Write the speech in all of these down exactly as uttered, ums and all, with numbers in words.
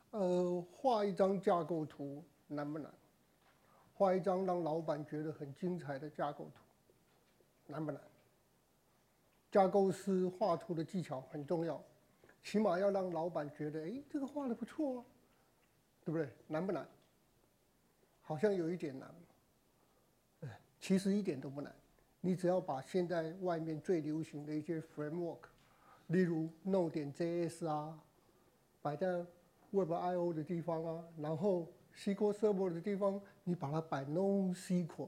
呃，画一张架构图难不难？画一张让老板觉得很精彩的架构图难不难？架构师画图的技巧很重要，起码要让老板觉得，哎，这个画的不错啊，对不对？难不难？好像有一点难，其实一点都不难。你只要把现在外面最流行的一些 framework， 例如 Node.js 啊，摆在 Web I O 的地方啊，然后 S Q L Server 的地方，你把它摆 NoSQL，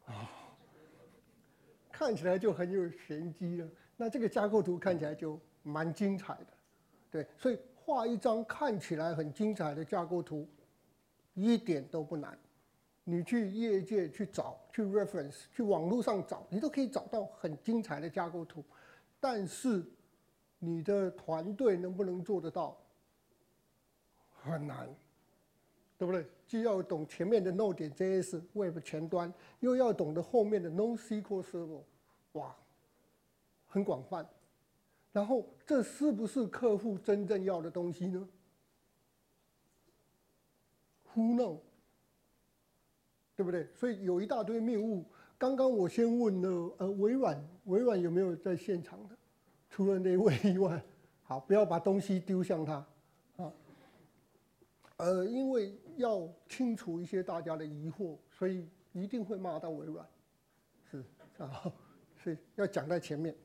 看起来就很有玄机了。那这个架构图看起来就蛮精彩的，对，所以画一张看起来很精彩的架构图，一点都不难。你去业界去找，去 reference， 去网络上找，你都可以找到很精彩的架构图。但是你的团队能不能做得到？很难，对不对？既要懂前面的 Node.js Web 前端，又要懂得后面的 NoSQL Server， 哇，很广泛。然后这是不是客户真正要的东西呢 ？Who knows？ 对不对？所以有一大堆谬误。刚刚我先问了，呃，微软，微软有没有在现场的？除了那位以外，好，不要把东西丢向他，啊，呃，因为要清除一些大家的疑惑，所以一定会骂到微软，是啊，所以要讲在前面。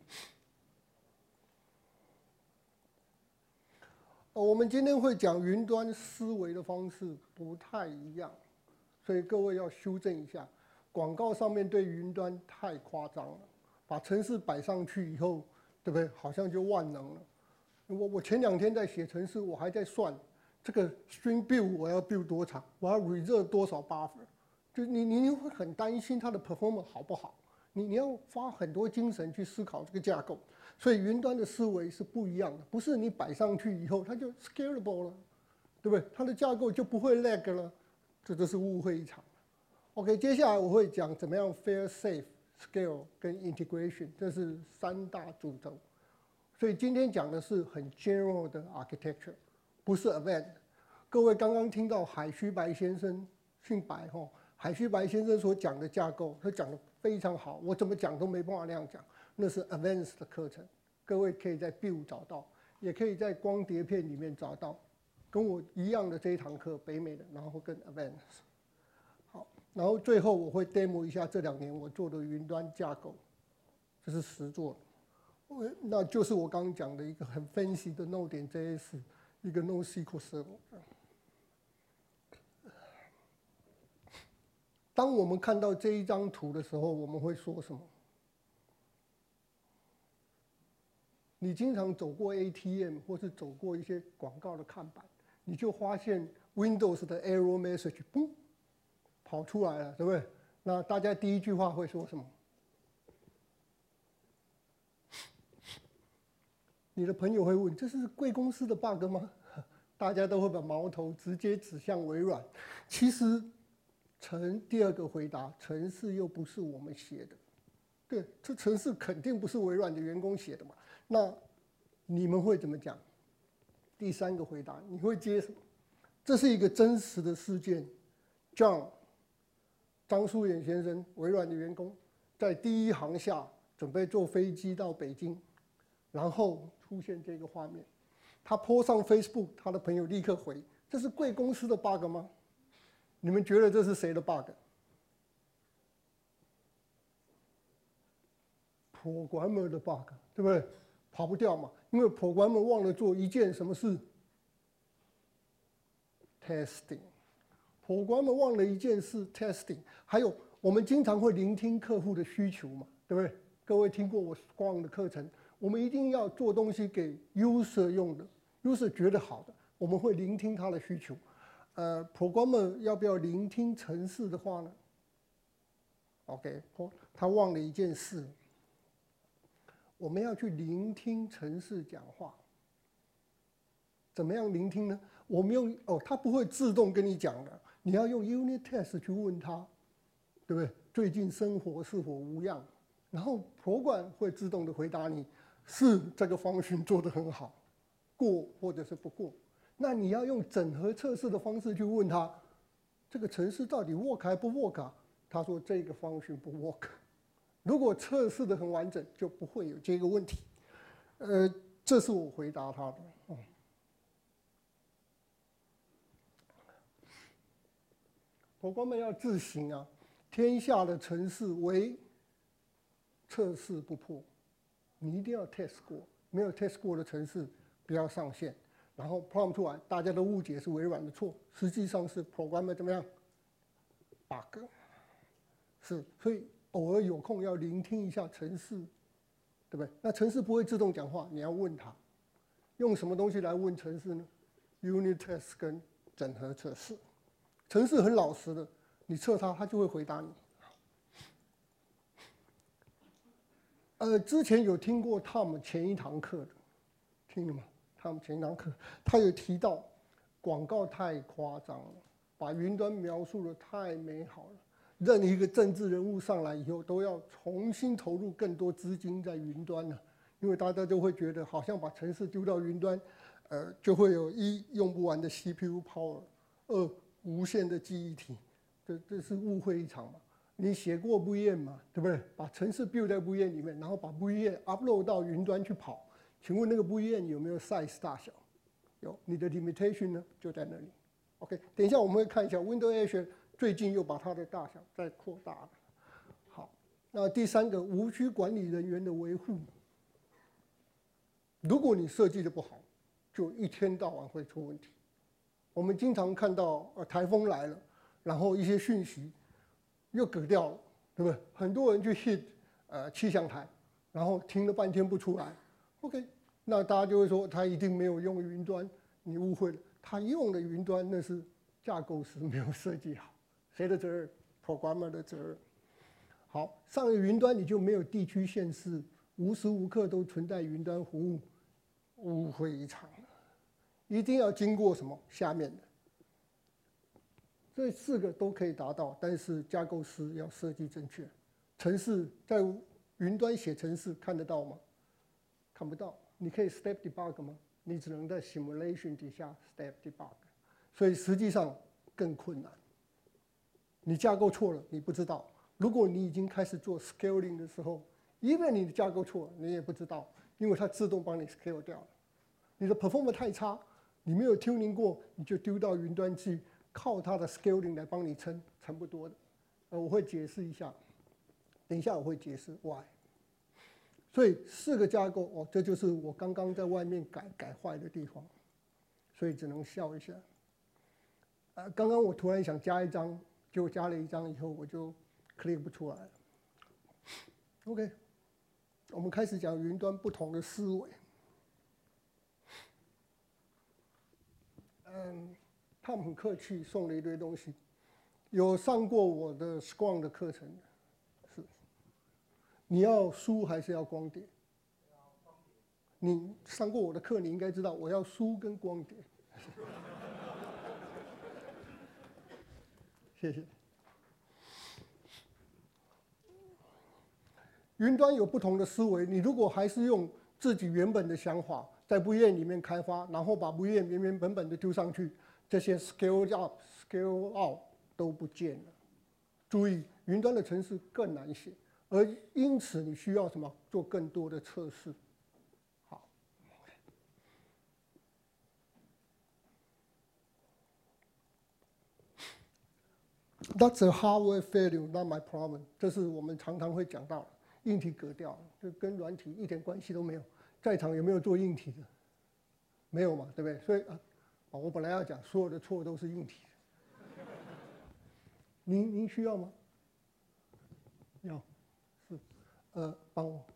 呃，我们今天会讲云端思维的方式不太一样。所以各位要修正一下，广告上面对云端太夸张了，把程式摆上去以后，对不对？好像就万能了。我我前两天在写程式，我还在算这个 string build 我要 build 多长，我要 reserve 多少 buffer， 就你你会很担心它的 performance 好不好？你你要花很多精神去思考这个架构。所以云端的思维是不一样的，不是你摆上去以后它就 scalable 了，对不对？它的架构就不会 lag 了。这都是误会一场。OK， 接下来我会讲怎么样 fail、safe、scale 跟 integration， 这是三大主轴。所以今天讲的是很 general 的 architecture， 不是 advanced。各位刚刚听到海须白先生，姓白哈，海须白先生所讲的架构，他讲的非常好，我怎么讲都没办法那样讲，那是 advanced 的课程。各位可以在 Build 找到，也可以在光碟片里面找到。跟我一样的这一堂课，北美的，然后跟 Advanced， 好，然后最后我会 demo 一下这两年我做的云端架构，这是实做的，那就是我刚刚讲的一个很 fancy 的 Node.js， 一个 NoSQL Server。当我们看到这一张图的时候，我们会说什么？你经常走过 A T M 或是走过一些广告的看板，你就发现 Windows 的 error message 嘣跑出来了，对不对？那大家第一句话会说什么？你的朋友会问：这是贵公司的 bug 吗？大家都会把矛头直接指向微软。其实，程第二个回答，程式又不是我们写的，对，这程式肯定不是微软的员工写的嘛。那你们会怎么讲？第三个回答，你会接什么？这是一个真实的事件。John 张书远先生，微软的员工，在第一航厦准备坐飞机到北京，然后出现这个画面。他 po 上 Facebook， 他的朋友立刻回：“这是贵公司的 bug 吗？”你们觉得这是谁的 bug？ programmer 的 bug， 对不对？跑不掉嘛，因为 programmer 忘了做一件什么事 ？testing。programmer 忘了一件事 testing。还有，我们经常会聆听客户的需求嘛，对不对？各位听过我 Scrum 的课程，我们一定要做东西给 user 用的 ，user 觉得好的，我们会聆听他的需求。呃 ，programmer 要不要聆听程式的话呢 ？OK， 他忘了一件事。我们要去聆听程式讲话，怎么样聆听呢？我们用哦，它不会自动跟你讲的，你要用 unit test 去问他，对不对？最近生活是否无恙？然后 program 会自动的回答你，是这个方式做得很好，过或者是不过。 那你要用整合测试的方式去问他，这个程式到底 work 还不 work 啊？他说这个方式不 work。如果测试的很完整，就不会有这个问题。呃，这是我回答他的。嗯我光们要自省啊，天下的程式唯测试不破，你一定要 test 过，没有 test 过的程式不要上线。然后 prompt 出来，大家都误解是微软的错，实际上是 programmer 怎么样 bug。是，所以偶尔有空要聆听一下程式，对不对？那程式不会自动讲话，你要问他，用什么东西来问程式呢 ？Unit test 跟整合测试。程式很老实的，你测它，它就会回答你。呃，之前有听过 Tom 前一堂课的，听了吗 ？Tom 前一堂课，他有提到广告太夸张了，把云端描述的太美好了。任一个政治人物上来以后，都要重新投入更多资金在云端了，因为大家都会觉得，好像把程式丢到云端，呃，就会有一用不完的 C P U power， 二无限的记忆体，这这是误会一场嘛？你写过 V M 嘛，对不对？把程式 build 在 V M 里面，然后把 V M upload 到云端去跑，请问那个 V M 有没有 size 大小？有，你的 limitation 呢就在那里。OK， 等一下我们会看一下 Windows Azure 最近又把它的大小再扩大了。好，那第三个无需管理人员的维护，如果你设计的不好，就一天到晚会出问题。我们经常看到呃台风来了，然后一些讯息又隔掉了，对不对？很多人去 hit 呃气象台，然后听了半天不出来。OK， 那大家就会说他一定没有用云端，你误会了，他用的云端那是架构师没有设计好，谁的责任 ？programmer 的责任。好，上了云端你就没有地区限制，无时无刻都存在云端服务，误会一场。一定要经过什么？下面的，这四个都可以达到，但是架构师要设计正确。程式在云端写程式看得到吗？看不到。你可以 step debug 吗？你只能在 simulation 底下 step debug， 所以实际上更困难。你架构错了，你不知道。如果你已经开始做 scaling 的时候，因为你的架构错了，你也不知道，因为它自动帮你 scale 掉了。你的 performance 太差。你没有 tuning 过，你就丢到云端去，靠它的 scaling 来帮你撑，撑不多的。呃，我会解释一下，等一下我会解释 why。所以四个架构哦，这就是我刚刚在外面改改坏的地方，所以只能笑一下。呃，刚刚我突然想加一张，结果加了一张以后我就 click 不出来了。OK， 我们开始讲云端不同的思维。嗯，他们很客气，送了一堆东西。有上过我的 Scrum 的课程，是。你要书还是要光碟？你上过我的课，你应该知道我要书跟光碟。谢谢。云端有不同的思维，你如果还是用自己原本的想法。在 V M 里面开发，然后把 V M 原原本本的丢上去，这些 scale up、scale out 都不见了。注意，云端的程式更难写，而因此你需要什么？做更多的测试。好 ，That's a hardware failure, not my problem。这是我们常常会讲到的，硬体革掉，就跟软体一点关系都没有。在场有没有做硬体的？没有嘛，对不对？所以啊，我本来要讲所有的错都是硬体的。您您需要吗？要，是，呃，帮我。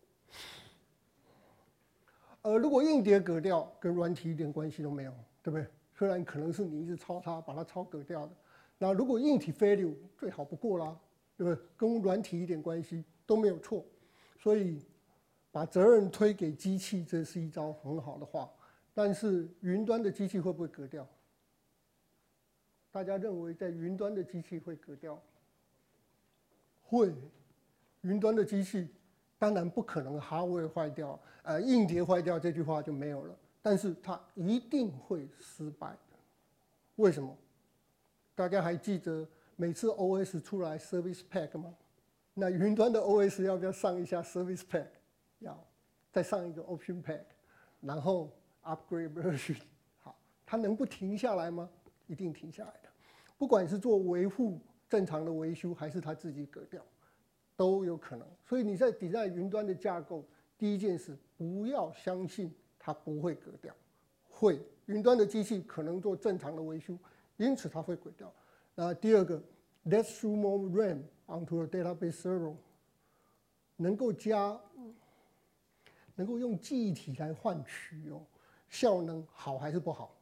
呃，如果硬碟革掉，跟软体一点关系都没有，对不对？虽然可能是你一直抄它，把它抄革掉的。那如果硬体 failure 最好不过啦，对不对？跟软体一点关系都没有错，所以。把责任推给机器，这是一招很好的话，但是云端的机器会不会革掉？大家认为在云端的机器会革掉？会，云端的机器当然不可能 hardware 坏掉，呃，硬碟坏掉这句话就没有了。 但是它一定会失败的。为什么？大家还记得每次 O S 出来 Service Pack 吗？那云端的 O S 要不要上一下 Service Pack？ 要，再上一个 Option Pack， 然后 Upgrade Version。好，它能不停下来吗？一定停下来的。不管是做维护、正常的维修，还是它自己革掉，都有可能。所以你在 design 云端的架构，第一件事不要相信它不会革掉，会。云端的机器可能做正常的维修，因此它会革掉。那第二个 ，Let's throw more RAM onto a database server， 能够加，能够用记忆体来换取哦，效能好还是不好？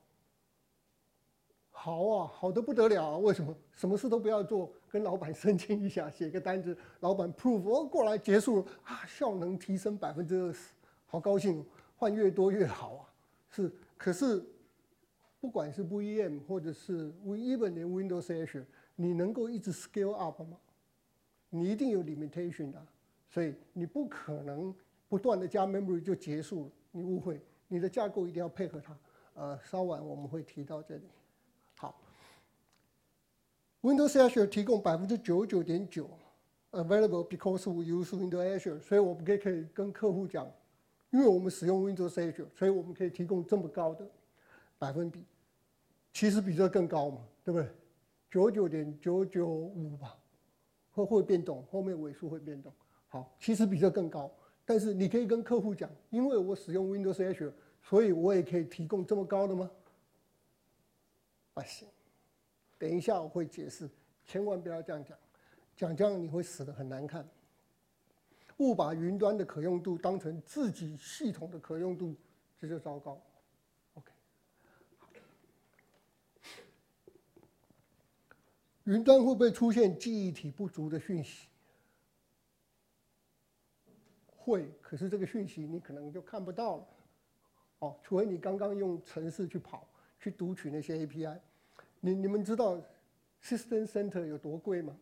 好啊，好得不得了啊！为什么？什么事都不要做，跟老板申请一下，写个单子，老板 prove， 哦，过来结束了啊，效能提升百分之二十，好高兴，换越多越好啊！是，可是不管是 V M 或者是 even 连 Windows Azure， 你能够一直 scale up 吗？你一定有 limitation 的，所以你不可能不断的加 memory 就结束了，你误会，你的架构一定要配合它。呃，稍晚我们会提到这里。好 ，Windows Azure 提供 百分之九十九点九 available because we use Windows Azure， 所以我们可以可以跟客户讲，因为我们使用 Windows Azure， 所以我们可以提供这么高的百分比，其实比这更高嘛，对不对？ 九十九点九九五 吧，会会变动，后面尾数会变动。好，其实比这更高，但是你可以跟客户讲，因为我使用 Windows Azure， 所以我也可以提供这么高的吗？不行，等一下我会解释，千万不要这样讲，讲这样你会死得很难看。误把云端的可用度当成自己系统的可用度，这就糟糕。OK， 云端会不会出现记忆体不足的讯息？会，可是这个讯息你可能就看不到了。哦，除非你刚刚用程式去跑。去读取那些 A P I， 你你们知道 System Center 有多贵吗？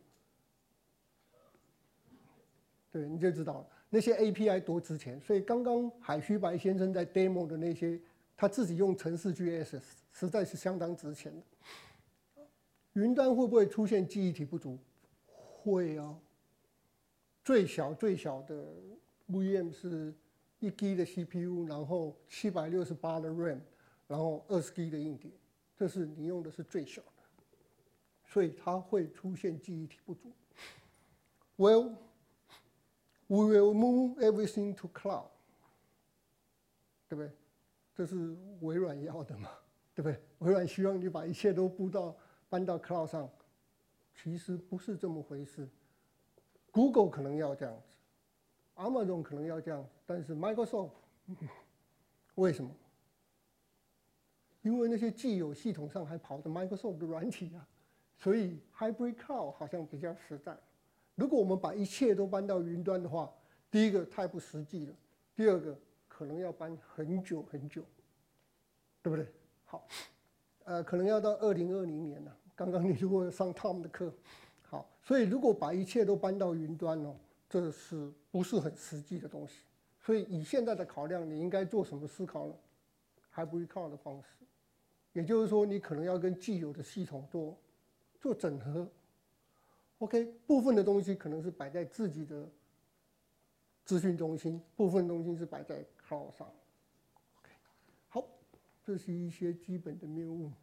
对，你就知道了那些 A P I 多值钱。所以刚刚海虚白先生在 demo 的那些，他自己用程式去 access， 实在是相当值钱的。云端会不会出现记忆体不足？会啊。最小最小的 V M 是一 G 的 C P U， 然后七百六十八的 RAM。然后二十 G 的硬碟，这是你用的是最小的，所以它会出现记忆体不足。Well, we will move everything to cloud， 对不对？这是微软要的嘛，对不对？微软希望你把一切都搬到搬到 cloud 上，其实不是这么回事。Google 可能要这样子 ，Amazon 可能要这样子，但是 Microsoft 为什么？因为那些既有系统上还跑着 Microsoft 的软体啊，所以 Hybrid Cloud 好像比较实在。如果我们把一切都搬到云端的话，第一个太不实际了，第二个可能要搬很久很久，对不对？好，呃，可能要到二零二零年了。刚刚你如果上 Tom 的课，好，所以如果把一切都搬到云端哦，这是不是很实际的东西？所以以现在的考量，你应该做什么思考呢？ Hybrid Cloud 的方式。也就是说，你可能要跟既有的系统做做整合。OK， 部分的东西可能是摆在自己的资讯中心，部分东西是摆在 cloud 上。OK， 好，这是一些基本的谬误。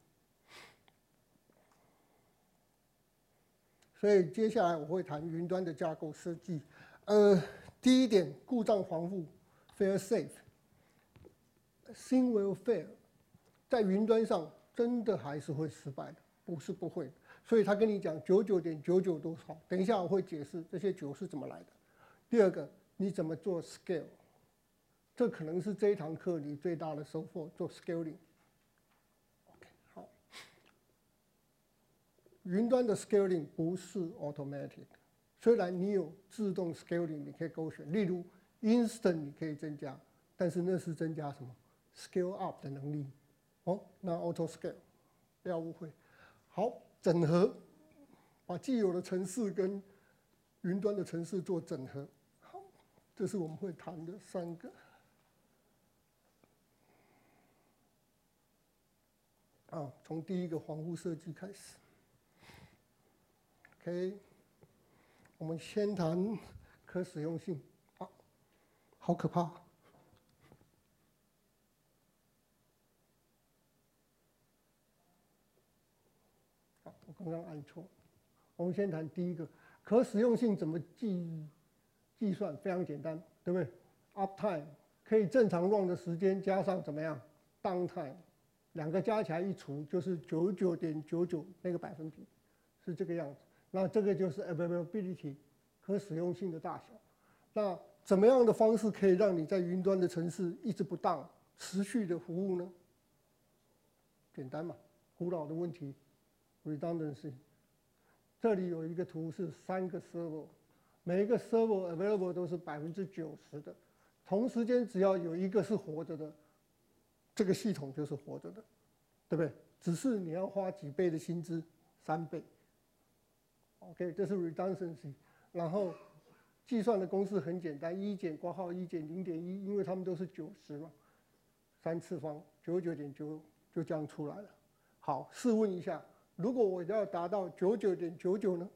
所以接下来我会谈云端的架构设计。呃，第一点，故障防护 ，fail safe。Thing will fail。在云端上真的还是会失败的，不是不会。所以他跟你讲九十九点九九多少，等一下我会解释这些九是怎么来的。第二个，你怎么做 scale， 这可能是这一堂课里最大的收获，做 scaling。OK， 好。云端的 scaling 不是 automatic， 虽然你有自动 scaling， 你可以勾选，例如 instant 你可以增加，但是那是增加什么 scale up 的能力。哦，那 auto scale， 不要误会。好，整合，把既有的程式跟云端的程式做整合。好，这是我们会谈的三个。 啊，从第一个防护设计开始。OK， 我们先谈可使用性。啊，好可怕！好，我刚刚按错。我们先谈第一个，可使用性怎么计计算？非常简单，对不对 ？Uptime 可以正常 run 的时间加上怎么样 ？Downtime， 两个加起来一除就是九十九点九九那个百分比，是这个样子。那这个就是 availability 可使用性的大小。那怎么样的方式可以让你在云端的程式一直不当持续的服务呢？简单嘛，古老的问题 redundancy。这里有一个图是三个 server， 每一个 server available 都是百分之九十的，同时间只要有一个是活着的，这个系统就是活着的，对不对？只是你要花几倍的薪资，三倍。OK， 这是 redundancy。然后计算的公式很简单，一减括号一减零点一，因为它们都是九十嘛，三次方九十九点九就这样出来了。好，试问一下。如果我要达到九十九点九九呢？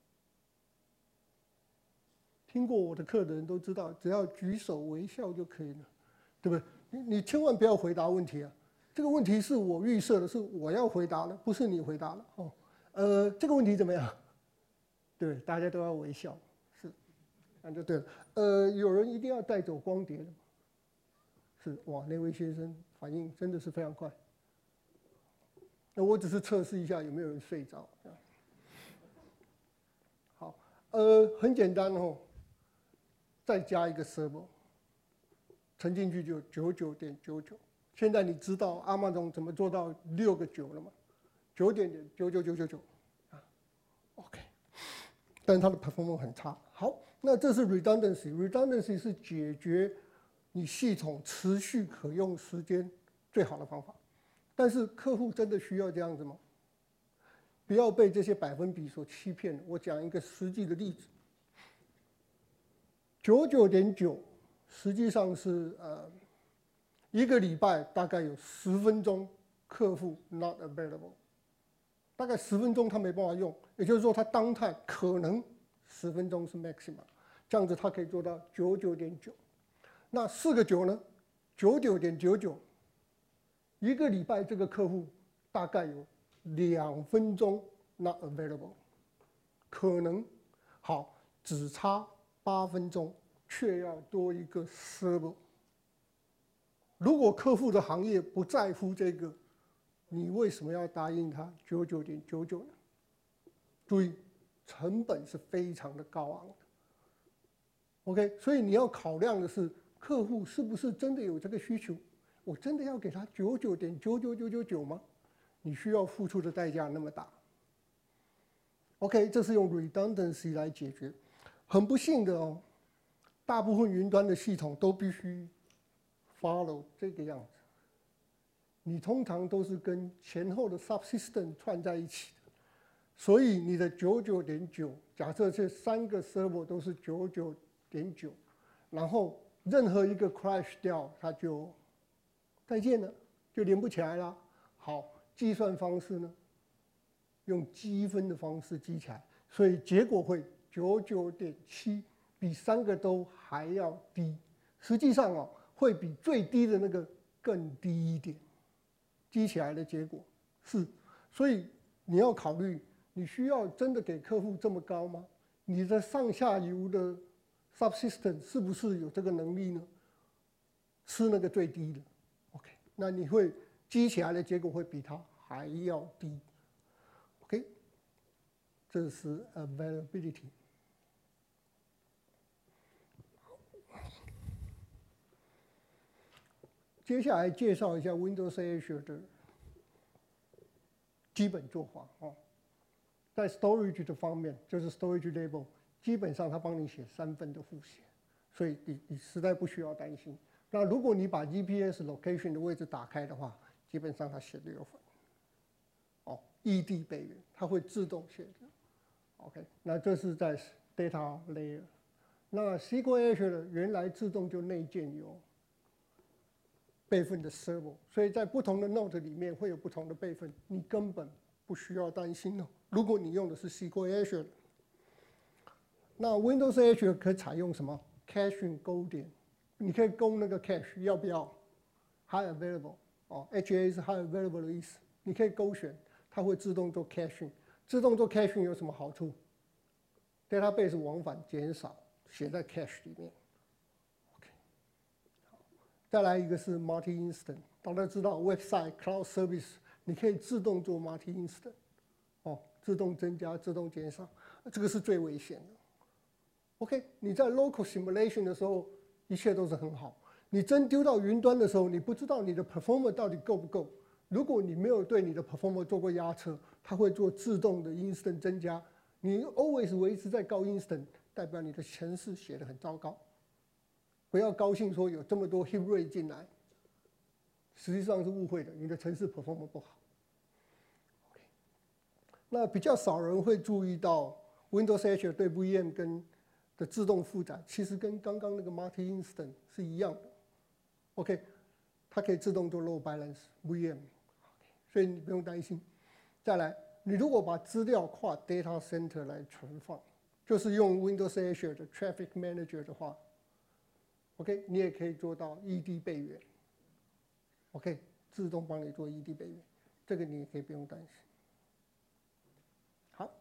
听过我的课的人都知道，只要举手微笑就可以了，对不对？你你千万不要回答问题啊！这个问题是我预设的，是我要回答的，不是你回答的哦。呃，这个问题怎么样？对，大家都要微笑，是，那就对了。呃，有人一定要带走光碟的吗？是，哇，那位先生反应真的是非常快。那我只是测试一下有没有人睡着。好，呃，很简单哦，再加一个 server， 乘进去就九十九点九九。现在你知道 Amazon 怎么做到六个九了吗？九点九九九九九啊 ，OK。但是它的 performance 很差。好，那这是 redundancy，redundancy 是解决你系统持续可用时间最好的方法。但是客户真的需要这样子吗？不要被这些百分比所欺骗。我讲一个实际的例子，九十九点九实际上是呃一个礼拜大概有十分钟客户 not available， 大概十分钟他没办法用，也就是说他当态可能十分钟是 maximum， 这样子他可以做到九十九点九。那四个九呢？九十九点九九。一个礼拜这个客户大概有两分钟 not available， 可能好只差八分钟，却要多一个 server。如果客户的行业不在乎这个，你为什么要答应他九十九点九九呢？注意，成本是非常的高昂的。OK， 所以你要考量的是客户是不是真的有这个需求。我真的要给他九十九点九九九九九吗？你需要付出的代价那么大。OK， 这是用 redundancy 来解决。很不幸的哦，大部分云端的系统都必须 follow 这个样子。你通常都是跟前后的 subsystem 串在一起的，所以你的九十九点九，假设这三个 server 都是九十九点九，然后任何一个 crash 掉，它就再见了，就连不起来了。好，计算方式呢？用积分的方式积起来，所以结果会九十九点七，比三个都还要低。实际上哦，会比最低的那个更低一点。积起来的结果是，所以你要考虑，你需要真的给客户这么高吗？你的上下游的 subsystem 是不是有这个能力呢？吃那个最低的。那你会积起来的结果会比它还要低 ，OK？ 这是 availability。接下来介绍一下 Windows Azure 的基本做法哦。在 storage 的方面，就是 storage label， 基本上它帮你写三份的复写，所以你你实在不需要担心。那如果你把 G P S location 的位置打开的话，基本上它写六份。哦，异地备援，它会自动写的。OK， 那这是在 data layer。那 S Q L Azure 原来自动就内建有备份的 server， 所以在不同的 node 里面会有不同的备份，你根本不需要担心哦。如果你用的是 S Q L Azure， 那 Windows Azure 可以采用什么 caching 勾点，你可以勾那个 cache 要不要 high available 哦 ，H A 是 high available 的意思，你可以勾选，它会自动做 caching。自动做 caching 有什么好处 ？database 往返减少，写在 cache 里面。OK， 再来一个是 multi instant， 大家知道 website cloud service 你可以自动做 multi instant， 哦，自动增加、自动减少，这个是最危险的。OK， 你在 local simulation 的时候，一切都是很好。你真丢到云端的时候，你不知道你的 performance 到底够不够。如果你没有对你的 performance 做过压测，它会做自动的 instant 增加。你 always 维持在高 instant， 代表你的程式写得很糟糕。不要高兴说有这么多 hit rate 进来，实际上是误会的，你的程式 performance 不好。Okay， 那比较少人会注意到 Windows Azure 对 V M 跟的自动负载，其实跟刚刚那个 multi instant 是一样的。OK， 它可以自动做 load balance V M， 所以你不用担心。再来，你如果把资料跨 data center 来存放，就是用 Windows Azure 的 Traffic Manager 的话 ，OK， 你也可以做到 E D 备援 ，OK， 自动帮你做 E D 备援，这个你也可以不用担心。好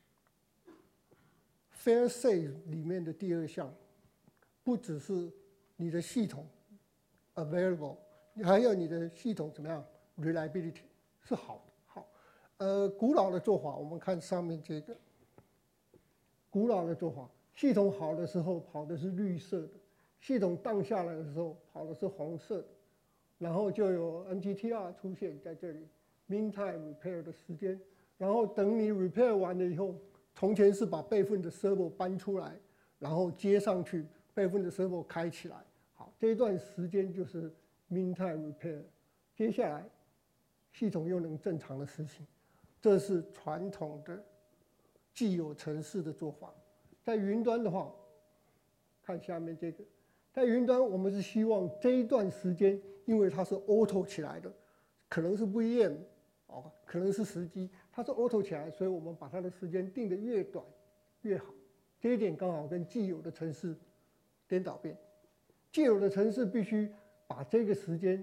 ，Fail-safe 里面的第二项，不只是你的系统 available， 还有你的系统怎么样 reliability 是好的。呃，古老的做法，我们看上面这个。古老的做法，系统好的时候跑的是绿色的，系统荡下来的时候跑的是红色的，然后就有 M T T R 出现在这里 ，mean time repair 的时间，然后等你 repair 完了以后，从前是把备份的 server 搬出来，然后接上去，备份的 server 开起来，好，这一段时间就是 mean time repair， 接下来系统又能正常的实行。这是传统的既有程式的做法。在云端的话，看下面这个，在云端我们是希望这一段时间，因为它是 auto 起来的，可能是 V M 哦，可能是时机，它是 auto 起来，所以我们把它的时间定得越短越好。这一点刚好跟既有的程式颠倒变。既有的程式必须把这个时间，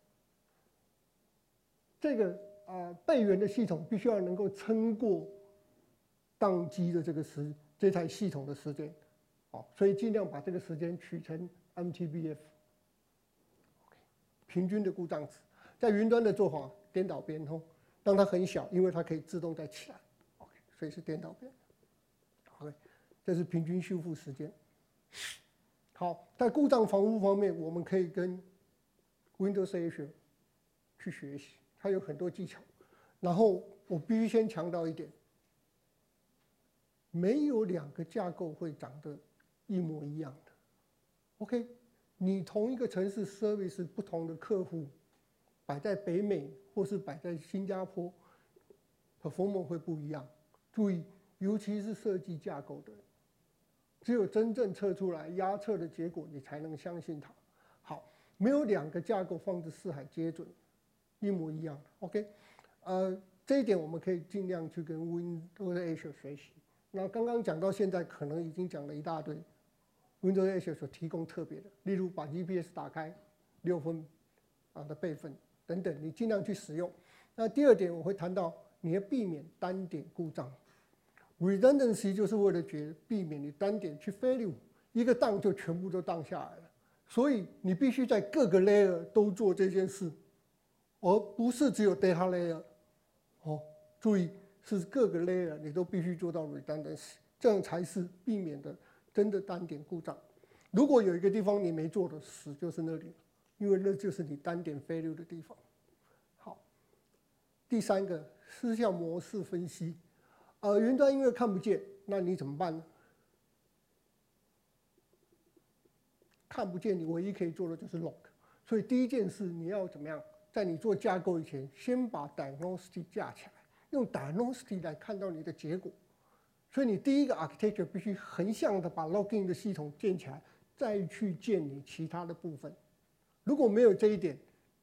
这个啊、呃、备援的系统必须要能够撑过宕机的这个时这台系统的时间，好，所以尽量把这个时间取成 M T B F， 平均的故障值。在云端的做法颠倒变通，让它很小，因为它可以自动再起来 ，OK， 所以是颠倒变。OK， 这是平均修复时间。好，在故障防护方面，我们可以跟 Windows Azure 去学习，它有很多技巧。然后我必须先强调一点，没有两个架构会长得一模一样的。OK， 你同一个城市 service 不同的客户，摆在北美或是摆在新加坡 ，performance 会不一样。注意，尤其是设计架构的，只有真正测出来压测的结果，你才能相信它。好，没有两个架构放置四海皆准，一模一样的。OK， 呃，这一点我们可以尽量去跟 Windows Azure 学习。那刚刚讲到现在，可能已经讲了一大堆 Windows Azure 所提供特别的，例如把 G P S 打开，六分啊的备份等等，你尽量去使用。那第二点我会谈到，你要避免单点故障。Redundancy 就是为了觉避免你单点去 failure， 一个档就全部都档下来了，所以你必须在各个 layer 都做这件事，而不是只有 data layer。哦，注意是各个 layer 你都必须做到 redundancy， 这样才是避免的真的单点故障。如果有一个地方你没做的，死就是那里，因为那就是你单点 failure 的地方。好，第三个失效模式分析。呃，云端因为看不见，那你怎么办呢？看不见，你唯一可以做的就是 log。所以第一件事你要怎么样？在你做架构以前，先把 diagnostic 架起来，用 diagnostic 来看到你的结果。所以你第一个 architecture 必须横向的把 logging 的系统建起来，再去建你其他的部分。如果没有这一点，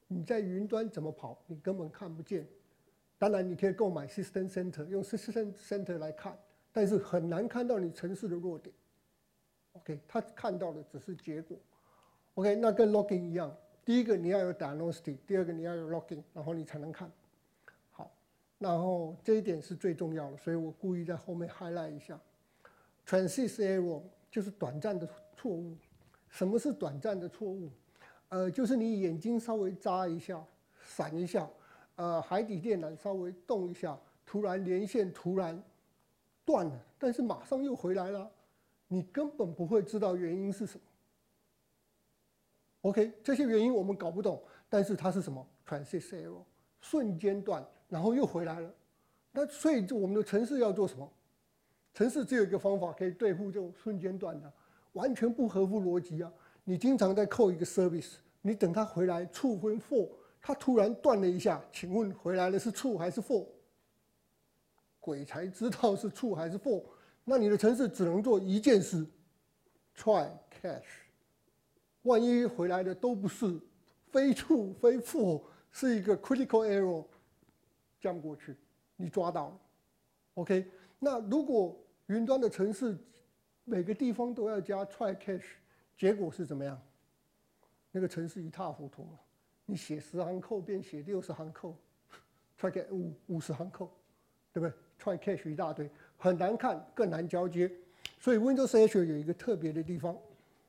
你在云端怎么跑，你根本看不见。当然，你可以购买 System Center， 用 System Center 来看，但是很难看到你程式的弱点。OK， 他看到的只是结果。OK， 那跟 logging 一样，第一个你要有 diagnostic， 第二个你要有 logging， 然后你才能看。好，然后这一点是最重要的，所以我故意在后面 highlight 一下。Transient error 就是短暂的错误。什么是短暂的错误？呃，就是你眼睛稍微眨一下、闪一下，呃，海底电缆稍微动一下，突然连线突然断了，但是马上又回来了，你根本不会知道原因是什么。OK， 这些原因我们搞不懂，但是它是什么 ？Transient error， 瞬间断，然后又回来了。那所以我们的程式要做什么？程式只有一个方法可以对付这种瞬间断的，完全不合乎逻辑啊！你经常在扣一个 service， 你等它回来 true 或 false， 它突然断了一下，请问回来的是 true 还是 false？ 鬼才知道是 true 还是 false。那你的程式只能做一件事 ，try catch。万一回来的都不是，非 true 非 false， 是一个 critical error， 降过去，你抓到了 ，OK。那如果云端的程式每个地方都要加 try catch， 结果是怎么样？那个程式一塌糊涂了。你写十行code变写六十行code ，try catch 五五十行code， 对不对 ？try catch 一大堆，很难看，更难交接。所以 Windows Azure 有一个特别的地方，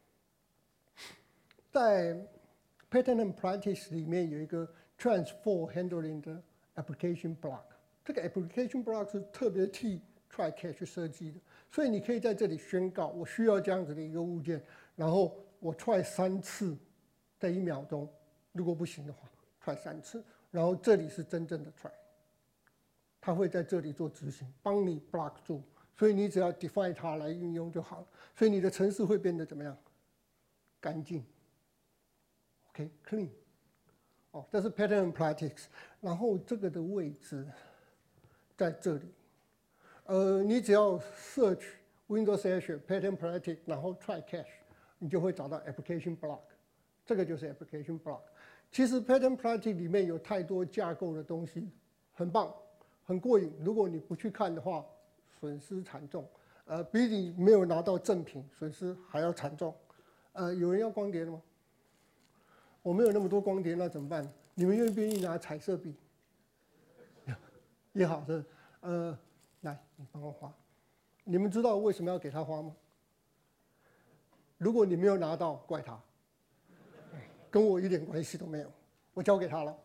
在 Pattern and Practice 里面有一个 Transform Handling 的 Application Block， 这个 Application Block 是特别替try catch 设计的，所以你可以在这里宣告我需要这样子的一个物件，然后我 try 三次，在一秒钟，如果不行的话 try 三次，然后这里是真正的 try， 它会在这里做执行，帮你 block 住，所以你只要 define 它来运用就好了，所以你的程式会变得怎么样？干净 ，OK clean， 哦，这是 pattern and practice， 然后这个的位置在这里。呃，你只要 search Windows Azure Pattern Practice， 然后 try catch， 你就会找到 Application Block， 这个就是 Application Block。其实 Pattern Practice 里面有太多架构的东西，很棒，很过瘾。如果你不去看的话，损失惨重。呃，比你没有拿到正品损失还要惨重。呃，有人要光碟了吗？我没有那么多光碟，那怎么办？你们愿不愿意拿彩色笔？也好是，呃。来，你帮我画。你们知道为什么要给他画吗？如果你没有拿到，怪他，跟我一点关系都没有，我交给他了。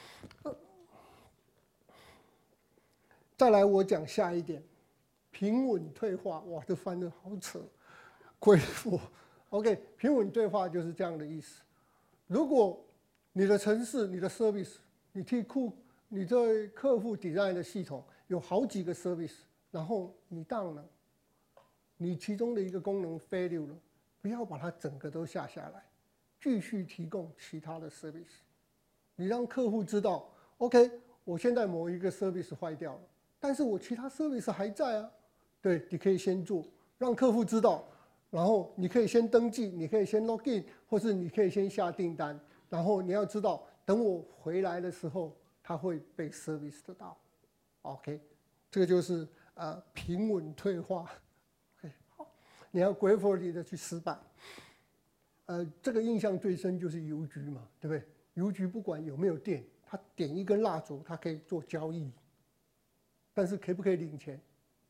再来，我讲下一点，平稳退化。哇，这翻得好扯，恢复。OK， 平稳退化就是这样的意思。如果你的程式、你的 service， 你替库、你对客户 design 的系统。有好几个 service， 然后你 down 了，你其中的一个功能 failure 了，不要把它整个都下下来，继续提供其他的 service。你让客户知道 ，OK， 我现在某一个 service 坏掉了，但是我其他 service 还在啊。对，你可以先做，让客户知道，然后你可以先登记，你可以先 login， 或是你可以先下订单，然后你要知道，等我回来的时候，它会被 service 得到。OK， 这个就是呃平稳退化。OK， 好，你要 gratefully 的去失败。呃，这个印象最深就是邮局嘛，对不对？邮局不管有没有电，它点一根蜡烛，它可以做交易，但是可不可以领钱？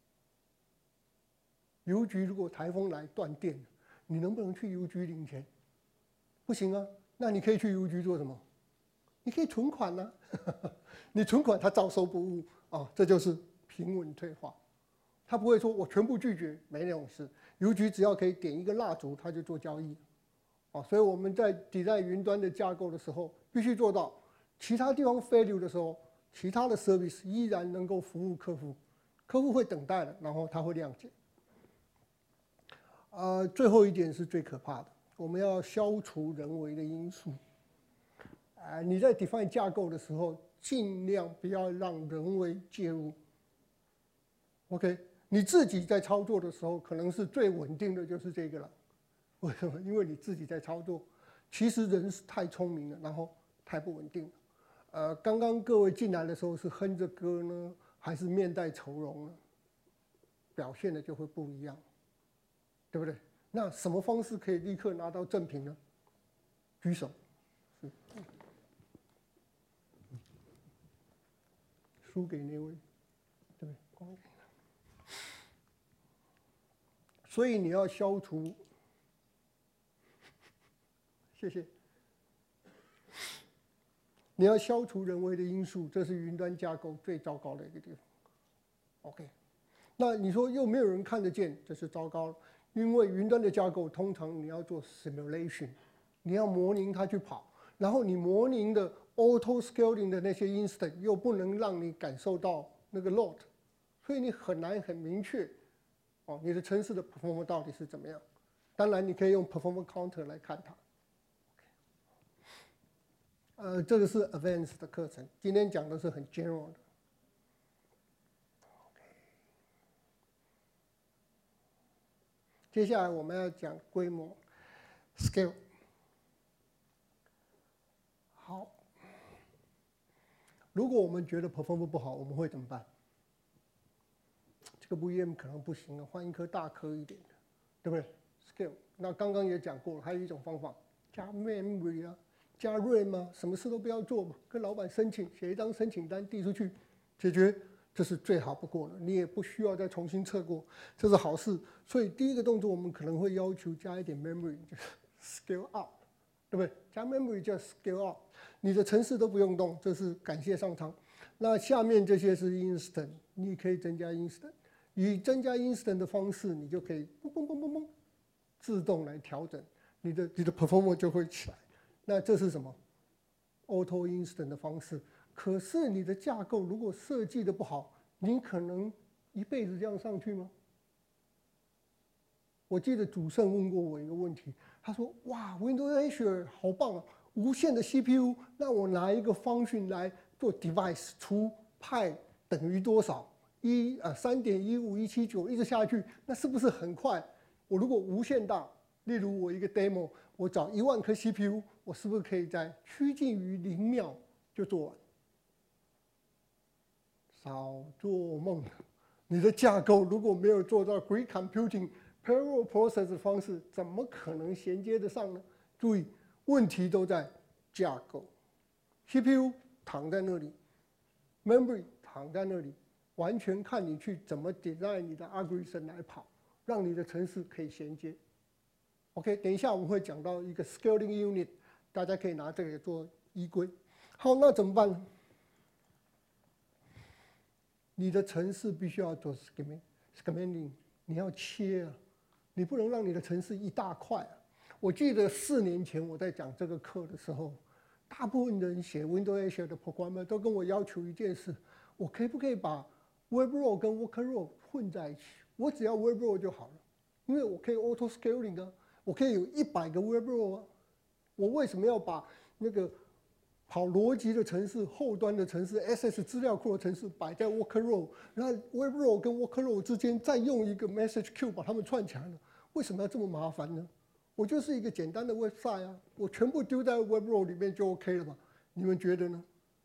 邮局如果台风来断电，你能不能去邮局领钱？不行啊，那你可以去邮局做什么？你可以存款啊，你存款它照收不误。啊，这就是平稳退化，他不会说我全部拒绝，没那种事。邮局只要可以点一个蜡烛，他就做交易。啊，所以我们在抵赖云端的架构的时候，必须做到其他地方 failure 的时候，其他的 service 依然能够服务客户，客户会等待的，然后他会谅解。呃，最后一点是最可怕的，我们要消除人为的因素。啊、呃，你在 define 架构的时候，尽量不要让人为介入。OK， 你自己在操作的时候，可能是最稳定的就是这个了。为什么？因为你自己在操作。其实人是太聪明了，然后太不稳定了。呃，刚刚各位进来的时候是哼着歌呢，还是面带愁容呢？表现的就会不一样，对不对？那什么方式可以立刻拿到正评呢？举手。是。输给那位，对不对？光给他。所以你要消除，谢谢。你要消除人为的因素，这是云端架构最糟糕的一个地方。OK， 那你说又没有人看得见，这是糟糕了。因为云端的架构通常你要做 simulation， 你要模拟它去跑，然后你模拟的 auto scaling 的那些 instant 又不能让你感受到那个 load， 所以你很难很明确哦，你的程式的 performance 到底是怎么样。当然你可以用 performance counter 来看它。呃，这个是 advanced 的课程，今天讲的是很 general 的。接下来我们要讲规模 scale。好，如果我们觉得 performance 不好，我们会怎么办？这个 V M 可能不行了，换一颗大颗一点的，对不对 ？scale。那刚刚也讲过了，还有一种方法，加 memory 啊。加 RAM 啊，什么事都不要做嘛，跟老板申请，写一张申请单递出去，解决，这是最好不过了，你也不需要再重新测过，这是好事。所以第一个动作我们可能会要求加一点 memory， 就是 scale up， 对不对？加 memory 叫 scale up， 你的程式都不用动，这是感谢上苍。那下面这些是 instant， 你可以增加 instant， 以增加 instant 的方式，你就可以嘣嘣嘣嘣嘣，自动来调整，你的你的 performance 就会起来。那这是什么 ？auto instant 的方式。可是你的架构如果设计的不好，你可能一辈子这样上去吗？我记得主胜问过我一个问题，他说：“哇 ，Windows Azure 好棒啊，无限的 C P U， 那我拿一个function来做 device 除派等于多少？一啊三点一五一七九一直下去，那是不是很快？我如果无限大，例如我一个 demo， 我找一万颗 C P U。”我是不是可以在趋近于零秒就做完？少做梦！你的架构如果没有做到 Grid Computing Parallel Process 的方式，怎么可能衔接得上呢？注意，问题都在架构。C P U 躺在那里 ，Memory 躺在那里，完全看你去怎么 design 你的 algorithm 来跑，让你的程式可以衔接。OK， 等一下我们会讲到一个 Scaling Unit。大家可以拿这个做依归。好，那怎么办呢？你的程式必须要做 scaling， 你要切啊，你不能让你的程式一大块啊。我记得四年前我在讲这个课的时候，大部分人写 Windows Azure 的 programmer 都跟我要求一件事：我可以不可以把 Web Role 跟 Worker Role 混在一起？我只要 Web Role 就好了，因为我可以 auto scaling 啊，我可以有一百个 Web Role 啊。我为什么要把那个跑逻辑的程式、后端的程式、S S 资料库的程式摆在 Worker Role， 然后 Web Role 跟 Worker Role 之间再用一个 Message Queue 把它们串起来呢？为什么要这么麻烦呢？我就是一个简单的 website 啊，我全部丢在 Web Role 里面就 OK 了嘛？你们觉得呢？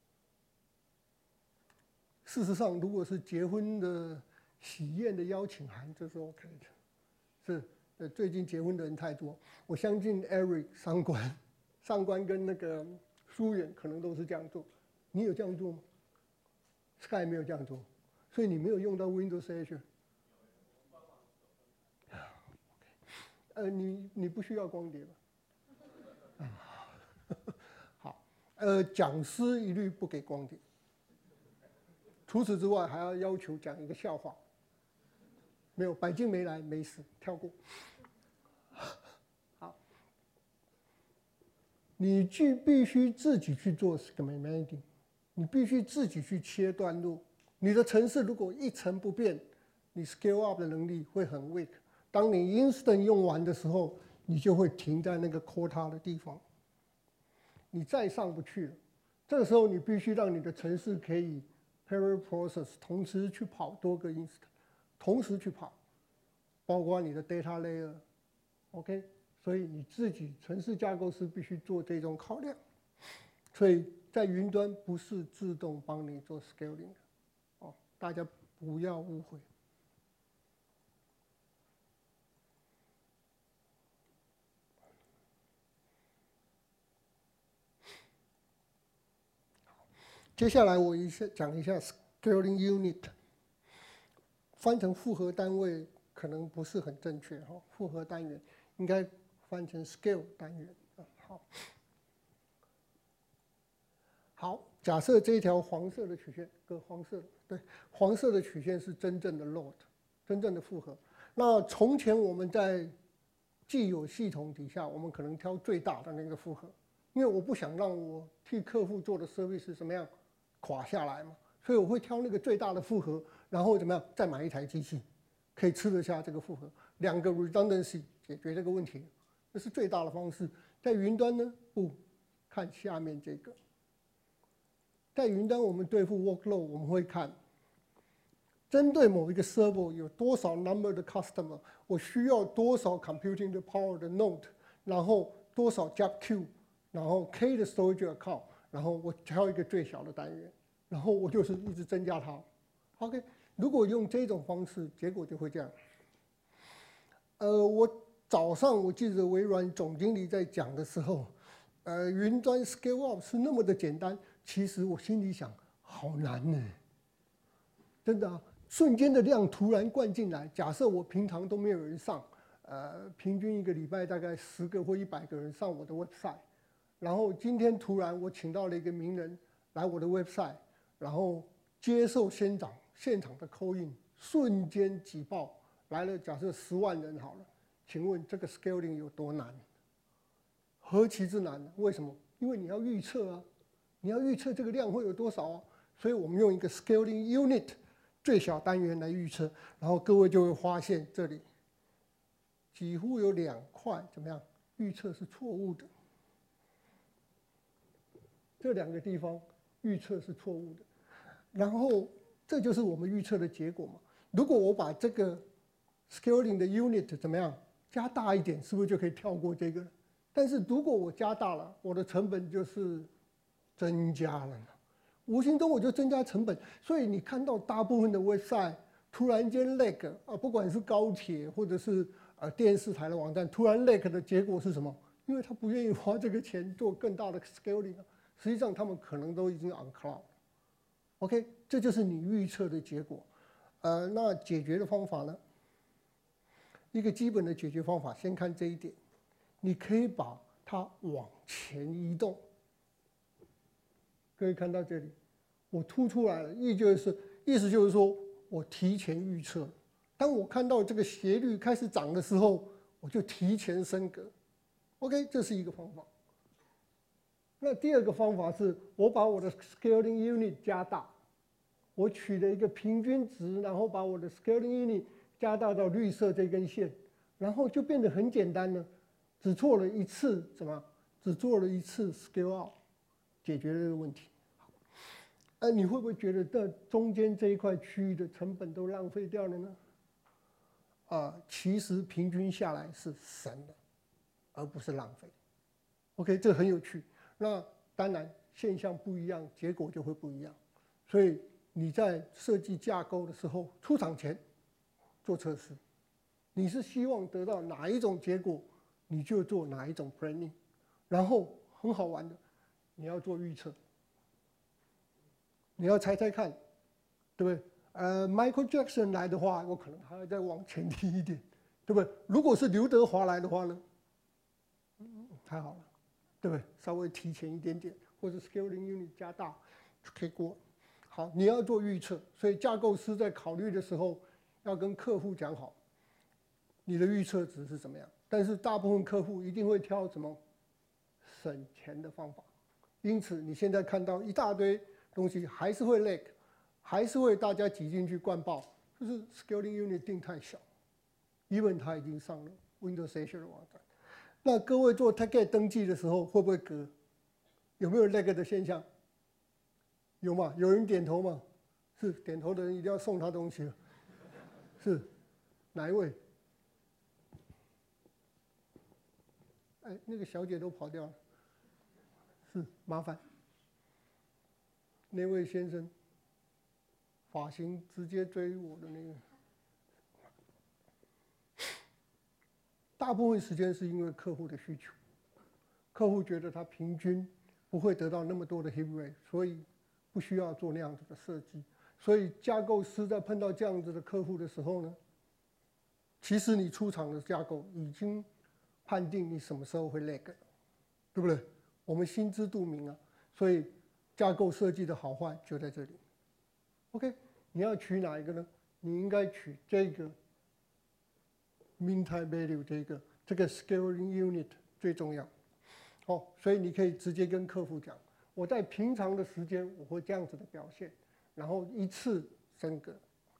事实上，如果是结婚的喜宴的邀请函，这是 OK 的。是，呃，最近结婚的人太多，我相信 Eric 上官。上官跟那个疏远可能都是这样做，你有这样做吗 ？Sky 没有这样做，所以你没有用到 Windows Azure。呃，你你不需要光碟吧？好，呃，讲师一律不给光碟。除此之外，还要要求讲一个笑话。没有，百金没来，没事，跳过。你既必须自己去做 schematic， 你必须自己去切段落。你的程式如果一成不变，你 scale up 的能力会很 weak。当你 instant 用完的时候，你就会停在那个 quota 的地方，你再上不去了。这个时候你必须让你的程式可以 parallel process， 同时去跑多个 instant， 同时去跑，包括你的 data layer。OK。所以你自己程式架构师必须做这种考量。 所以在云端不是自动帮你做 scaling 的，哦，大家不要误会。接下来我一下讲一下 scaling unit， 翻成复合单位可能不是很正确哈，复合单元应该翻成 scale 单元。好，好，假设这一条黄色的曲线，个黄色的，对，黄色的曲线是真正的 load， 真正的负荷。那从前我们在既有系统底下，我们可能挑最大的那个负荷，因为我不想让我替客户做的 service 怎么样垮下来嘛，所以我会挑那个最大的负荷，然后怎么样再买一台机器，可以吃得下这个负荷，两个 redundancy 解决这个问题，这是最大的方式。在云端呢，不，看下面这个。在云端，我们对付 workload， 我们会看，针对某一个 server 有多少 number 的 customer， 我需要多少 computing 的 power 的 node， 然后多少 job queue， 然后 k 的 storage account， 然后我挑一个最小的单元，然后我就是一直增加它。OK， 如果用这种方式，结果就会这样。呃，我早上我记得微软总经理在讲的时候，呃，云端 scale up 是那么的简单。其实我心里想，好难呢，真的啊！瞬间的量突然灌进来，假设我平常都没有人上，呃，平均一个礼拜大概十个或一百个人上我的 website， 然后今天突然我请到了一个名人来我的 website， 然后接受现场现场的 call in， 瞬间挤爆来了，假设十万人好了，请问这个 scaling 有多难？何其之难呢？为什么？因为你要预测啊。你要预测这个量会有多少啊？所以我们用一个 scaling unit 最小单元来预测，然后各位就会发现这里几乎有两块怎么样？预测是错误的。这两个地方预测是错误的，然后这就是我们预测的结果嘛。如果我把这个 scaling 的 unit 怎么样加大一点，是不是就可以跳过这个？但是如果我加大了，我的成本就是增加了，无形中我就增加成本。所以你看到大部分的 website 突然间 lag 啊，不管是高铁或者是呃电视台的网站，突然 lag 的结果是什么？因为他不愿意花这个钱做更大的 scaling 啊。实际上他们可能都已经 on cloud。OK， 这就是你预测的结果。呃，那解决的方法呢？一个基本的解决方法，先看这一点，你可以把它往前移动。各位看到这里，我凸出来了，意就是意思就是说我提前预测，当我看到这个斜率开始涨的时候，我就提前升格。OK， 这是一个方法。那第二个方法是我把我的 scaling unit 加大，我取了一个平均值，然后把我的 scaling unit 加大到绿色这根线，然后就变得很简单了，只做了一次什么？只做了一次 scale out。解决了这个问题，呃，你会不会觉得这中间这一块区域的成本都浪费掉了呢？啊、呃，其实平均下来是省了，而不是浪费。OK， 这很有趣。那当然现象不一样，结果就会不一样。所以你在设计架构的时候，出厂前做测试，你是希望得到哪一种结果，你就做哪一种 planning。然后很好玩的。你要做预测，你要猜猜看，对不对？呃 ，Michael Jackson 来的话，我可能还要再往前提一点，对不对？如果是刘德华来的话呢，嗯，太好了，对不对？稍微提前一点点，或者 scaling unit 加大就可以过。好，你要做预测，所以架构师在考虑的时候要跟客户讲好，你的预测值是怎么样。但是大部分客户一定会挑什么省钱的方法。因此，你现在看到一大堆东西还是会 lag， 还是会大家挤进去灌爆，就是 scaling unit 定太小 ，even 它已经上了 Windows Azure 的网站。那各位做 Target 登记的时候会不会隔？有没有 lag 的现象？有吗？有人点头吗？是点头的人一定要送他东西了。是哪一位？哎，那个小姐都跑掉了。是麻烦那位先生，发型直接追我的那个，大部分时间是因为客户的需求，客户觉得他平均不会得到那么多的 hit rate， 所以不需要做那样子的设计。所以架构师在碰到这样子的客户的时候呢，其实你出厂的架构已经判定你什么时候会 lag， 对不对？我们心知肚明啊，所以架构设计的好坏就在这里。OK， 你要取哪一个呢？你应该取这个 mean time value 这个，这个 scaling unit 最重要。哦，所以你可以直接跟客户讲，我在平常的时间我会这样子的表现，然后一次升格。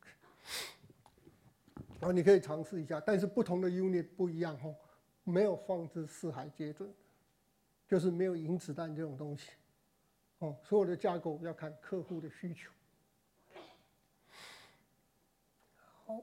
然后你可以尝试一下，但是不同的 unit 不一样哦，没有放置四海皆准，就是没有银子弹这种东西。哦，所有的架构要看客户的需求。好，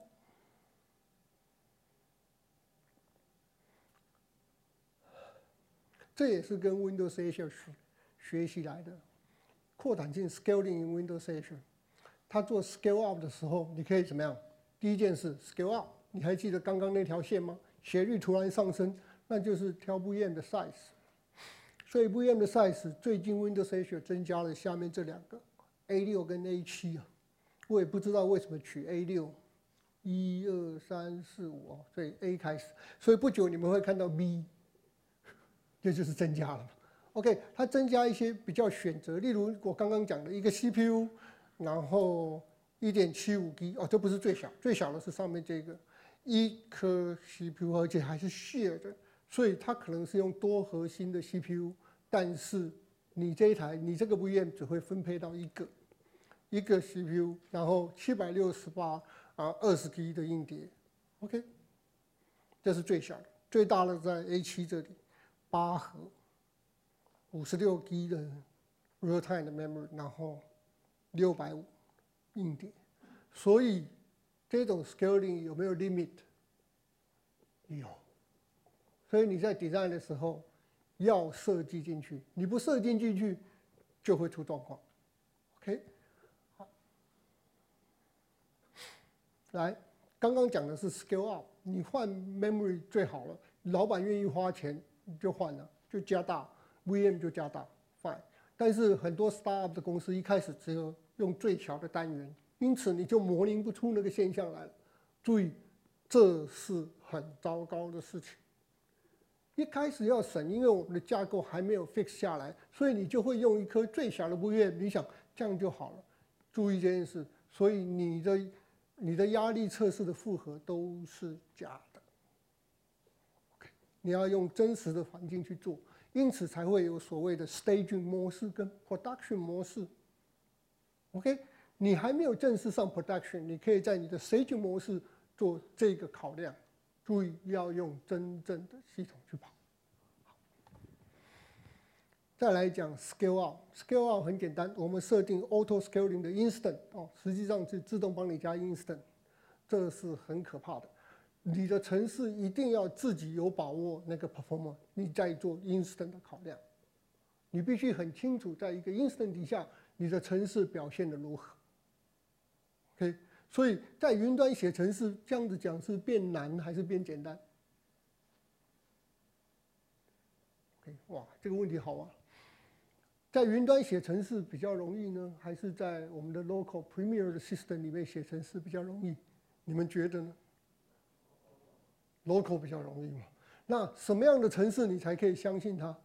这也是跟 Windows Azure 学习来的，扩展性 scaling in Windows Azure。它做 scale up 的时候，你可以怎么样？第一件事 scale up， 你还记得刚刚那条线吗？斜率突然上升，那就是挑不厌的 size。所以不厌的 size， 最近 Windows Azure 增加了下面这两个 A 六 跟 A 七 啊，我也不知道为什么取 A 六， 一二三四五，所以 A 开始，所以不久你们会看到 B， 这就是增加了。OK， 它增加一些比较选择，例如我刚刚讲的一个 C P U， 然后 一点七五 G， 哦，这不是最小，最小的是上面这个一颗 C P U， 而且还是 share 的，所以它可能是用多核心的 C P U。但是你这一台，你这个 V M 只会分配到一个一个 C P U， 然后七百六十八啊二十 G 的硬碟 ，OK， 这是最小的，最大的在 A 七 这里，八核，五十六 G 的 real time 的 memory， 然后六百五硬碟，所以这种 scaling 有没有 limit？ 有，所以你在 design 的时候。要设计进去，你不设计进去就会出状况。OK， 好，来，刚刚讲的是 scale up， 你换 memory 最好了，老板愿意花钱你就换了，就加大 V M 就加大 ，fine。但是很多 startup 的公司一开始只有用最小的单元，因此你就模拟不出那个现象来了。注意，这是很糟糕的事情。一开始要省，因为我们的架构还没有 fix 下来，所以你就会用一颗最小的 V M， 你想这样就好了。注意这件事，所以你的你的压力测试的负荷都是假的。Okay， 你要用真实的环境去做，因此才会有所谓的 staging 模式跟 production 模式。OK， 你还没有正式上 production， 你可以在你的 staging 模式做这个考量。注意要用真正的系统去跑。再来讲 scale out，scale out 很简单，我们设定 auto scaling 的 instant 哦，实际上是自动帮你加 instant， 这是很可怕的。你的程式一定要自己有把握那个 performance， 你再做 instant 的考量。你必须很清楚，在一个 instant 底下，你的程式表现的如何。OK。所以在云端写程式，这样子讲是变难还是变简单 ？OK， 哇，这个问题好啊！在云端写程式比较容易呢，还是在我们的 local Premier 的 system 里面写程式比较容易？你们觉得呢 ？local 比较容易嘛？那什么样的程式你才可以相信它？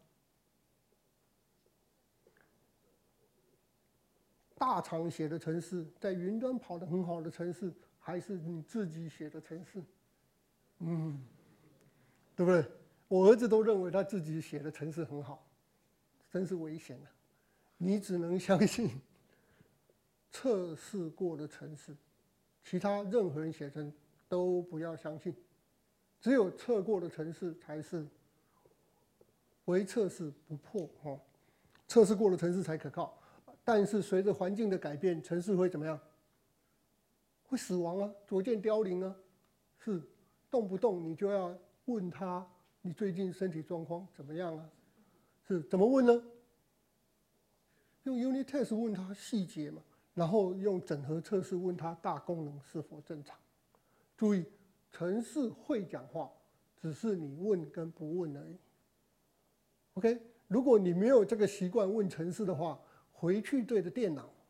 大厂写的程式，在云端跑得很好的程式，还是你自己写的程式？嗯，对不对？我儿子都认为他自己写的程式很好，真是危险的。你只能相信测试过的程式，其他任何人写成都不要相信。只有测过的程式才是唯测试不破哦，测试过的程式才可靠。但是随着环境的改变，程式会怎么样？会死亡啊，逐渐凋零啊。是，动不动你就要问他，你最近身体状况怎么样啊？是怎么问呢？ 用 unit test 问它细节嘛，然后用整合测试问它大功能是否正常。注意，程式会讲话，只是你问跟不问而已。OK， 如果你没有这个习惯问程式的话，回去对着电脑，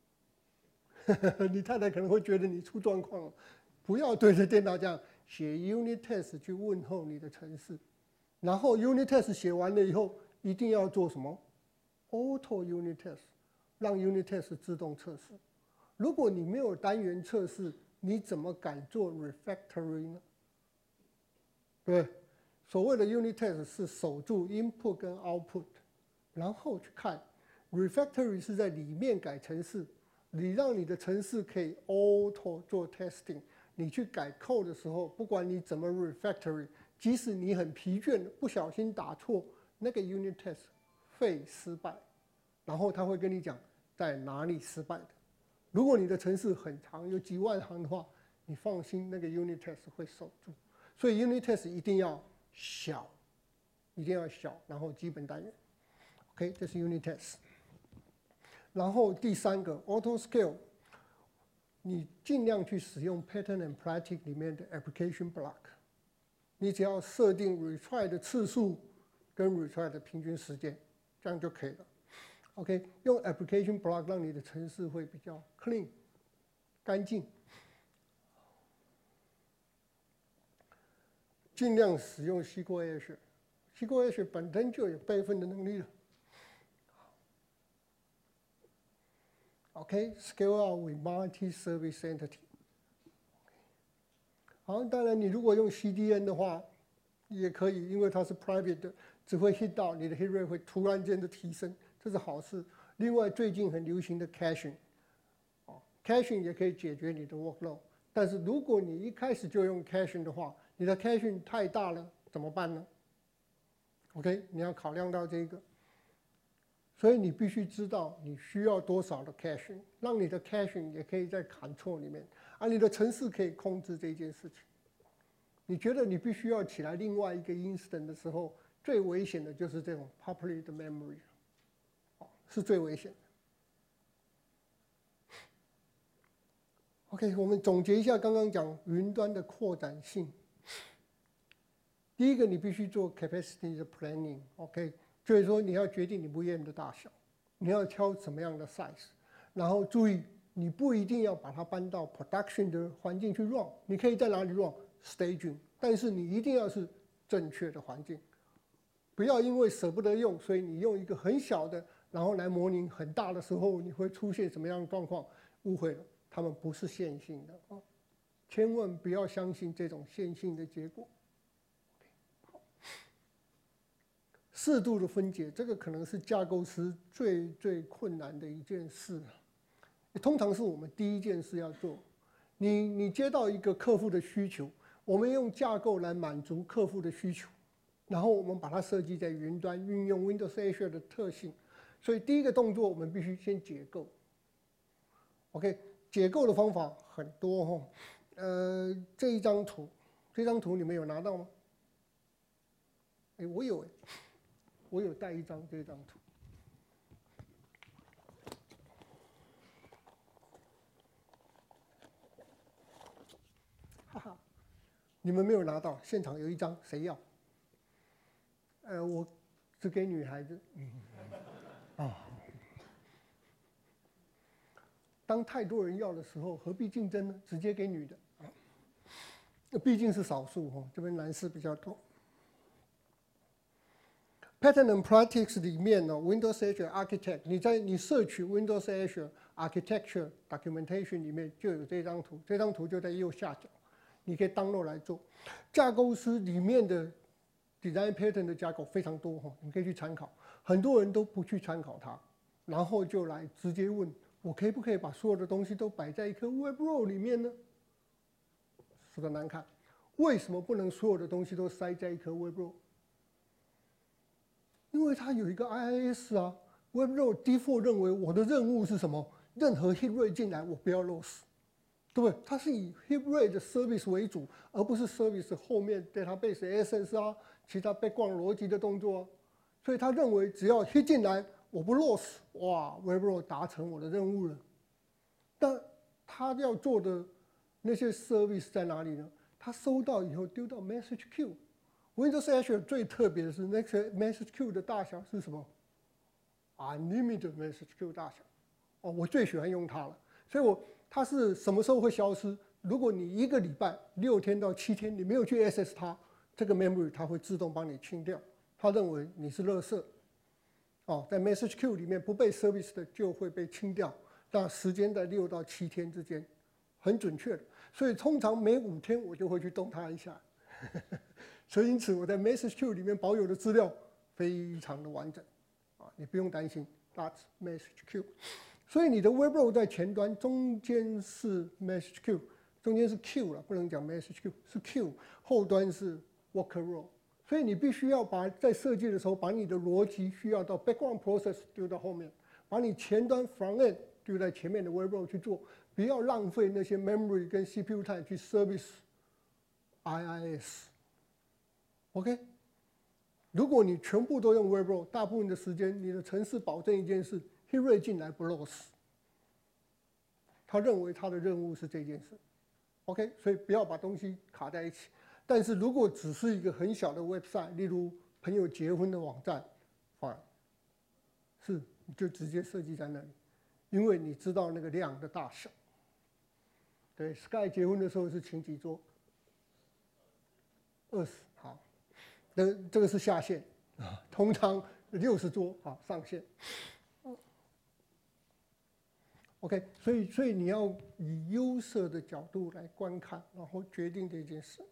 你太太可能会觉得你出状况了。不要对着电脑这样写 unit test 去问候你的程式，然后 unit test 写完了以后，一定要做什么 auto unit test， 让 unit test 自动测试。如果你没有单元测试，你怎么敢做 refactory 呢？对，所谓的 unit test 是守住 input 跟 output， 然后去看 refactory 是在里面改程式，你让你的程式可以 auto 做 testing。你去改 code 的时候，不管你怎么 refactory， 即使你很疲倦，不小心打错，那个 unit test 废失败，然后他会跟你讲在哪里失败的。如果你的程式很长，有几万行的话，你放心，那个 unit test 会守住。所以 unit test 一定要小，一定要小，然后基本单元。OK， 这是 unit test。然后第三个 auto scale。你尽量去使用 pattern and practice 里面的 application block， 你只要设定 retry 的次数跟 retry 的平均时间，这样就可以了。OK， 用 application block 让你的程式会比较 clean 干净。尽量使用 S Q L Azure，S Q L Azure 本身就有备份的能力了。OK， scale out with multi-service entity。好，当然你如果用 C D N 的话，也可以，因为它是 private 的，只会 hit 到你的 hit rate 会突然间的提升，这是好事。另外，最近很流行的 caching， 哦 ，caching 也可以解决你的 workload。但是如果你一开始就用 caching 的话，你的 caching 太大了，怎么办呢 ？OK， 你要考量到这个。所以你必须知道你需要多少的 caching， 让你的 caching 也可以在 control 里面，而你的程式可以控制这件事情。你觉得你必须要起来另外一个 instance 的时候，最危险的就是这种 public memory， 是最危险的。OK， 我们总结一下刚刚讲云端的扩展性。第一个，你必须做 capacity 的 planning，OK。所以说你要决定你 V M 的大小，你要挑什么样的 size， 然后注意你不一定要把它搬到 production 的环境去 run， 你可以在哪里 run staging， 但是你一定要是正确的环境，不要因为舍不得用，所以你用一个很小的，然后来模拟很大的时候，你会出现什么样的状况？误会了，它们不是线性的啊，千万不要相信这种线性的结果。适度的分解，这个可能是架构师最最困难的一件事。通常是我们第一件事要做。你你接到一个客户的需求，我们用架构来满足客户的需求，然后我们把它设计在云端，运用 Windows Azure 的特性。所以第一个动作，我们必须先解构。OK， 解构的方法很多哈。呃，这一张图，这张图你们有拿到吗？哎，我有哎。我有带一张这张图，哈哈，你们没有拿到，现场有一张，谁要？呃，我只给女孩子。嗯，啊，当太多人要的时候，何必竞争呢？直接给女的，啊，毕竟是少数哈，这边男士比较多。Pattern and Practice 里面呢 ，Windows Azure Architect， 你在你摄取 Windows Azure Architecture Documentation 里面就有这张图，这张图就在右下角，你可以 download 来做。架构师里面的 Design Pattern 的架构非常多哈，你可以去参考。很多人都不去参考它，然后就来直接问我可以不可以把所有的东西都摆在一颗 Web Roll 里面呢？说的难看，为什么不能所有的东西都塞在一颗 Web Roll？因为它有一个 I I S 啊 ，Web Roll default 认为我的任务是什么？任何 hit rate 进来我不要 loss， 对不对？它是以 hit rate 的 service 为主，而不是 service 后面 database essence 啊，其他 background 逻辑的动作啊。所以他认为只要 hit 进来， 我不 loss， 哇 ，Webrow 达成我的任务了。但他要做的那些 service 在哪里呢？他收到以后丢到 message queue。Windows Azure 最特别的是那个 message queue 的大小是什么 ？Unlimited message queue 大小。哦，我最喜欢用它了。所以我它是什么时候会消失？如果你一个礼拜六天到七天你没有去 access 它，这个 memory 它会自动帮你清掉。它认为你是垃圾。哦，在 message queue 里面不被 service 的就会被清掉。那时间在六到七天之间，很准确的。所以通常每五天我就会去动它一下。所以因此我在 message queue 里面保有的资料非常的完整。啊，你不用担心 ，that's message queue。所以你的 Webrow 在前端，中间是 message queue， 中间是 queue 了，不能讲 message queue， 是 queue， 后端是 worker row。所以你必须要把在设计的时候，把你的逻辑需要到 background process 丢到后面，把你前端 front end 丢在前面的 Webrow 去做，不要浪费那些 memory 跟 C P U time 去 service I I S。OK， 如果你全部都用 Webrow， 大部分的时间你的程式保证一件事 ，hit rate 进来不 loss。他认为他的任务是这件事。OK， 所以不要把东西卡在一起。但是如果只是一个很小的 website， 例如朋友结婚的网站 ，fine， 是你就直接设计在那里，因为你知道那个量的大小。对 ，Sky 结婚的时候是请几桌？二十，好，这这个是下限啊，通常六十桌，好上限。OK， 所以所以你要以优色的角度来观看，然后决定这件事。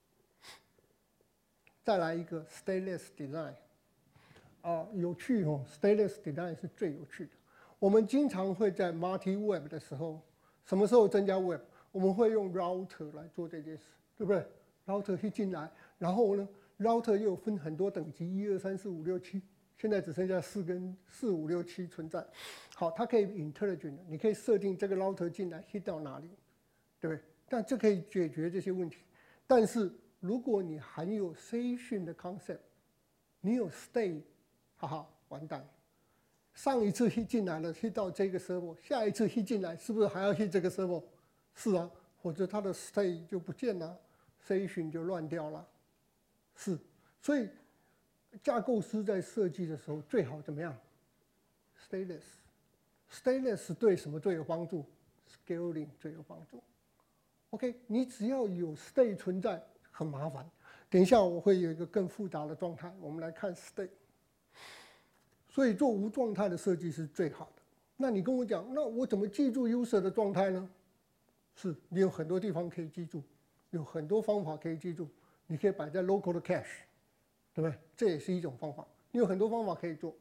再来一个 stateless design， 啊，有趣哦 ，stateless design 是最有趣的。我们经常会在 multi web 的时候，什么时候增加 web？ 我们会用 router 来做这件事，对不对 ？router 一进来，然后呢 ，router 又有分很多等级，一二三四五六七，现在只剩下四跟四五六七存在。好，它可以 intelligent， 你可以设定这个 router 进来 hit 到哪里，对不对？但这可以解决这些问题，但是如果你含有 session 的 concept， 你有 stay， 哈哈，完蛋。上一次 hit 进来了 ，hit 到这个 server， 下一次 hit 进来，是不是还要 hit 这个 server？ 是啊，或者它的 stay 就不见了 ，session 就乱掉了。是，所以架构师在设计的时候最好怎么样 ？stateless。stateless 对什么最有帮助 ？scaling 最有帮助。OK， 你只要有 stay 存在。很麻烦，等一下我会有一个更复杂的状态，我们来看 state。所以做无状态的设计是最好的。那你跟我讲，那我怎么记住 user 的状态呢？是你有很多地方可以记住，有很多方法可以记住。你可以摆在 local 的 cache， 对不对？这也是一种方法。你有很多方法可以做。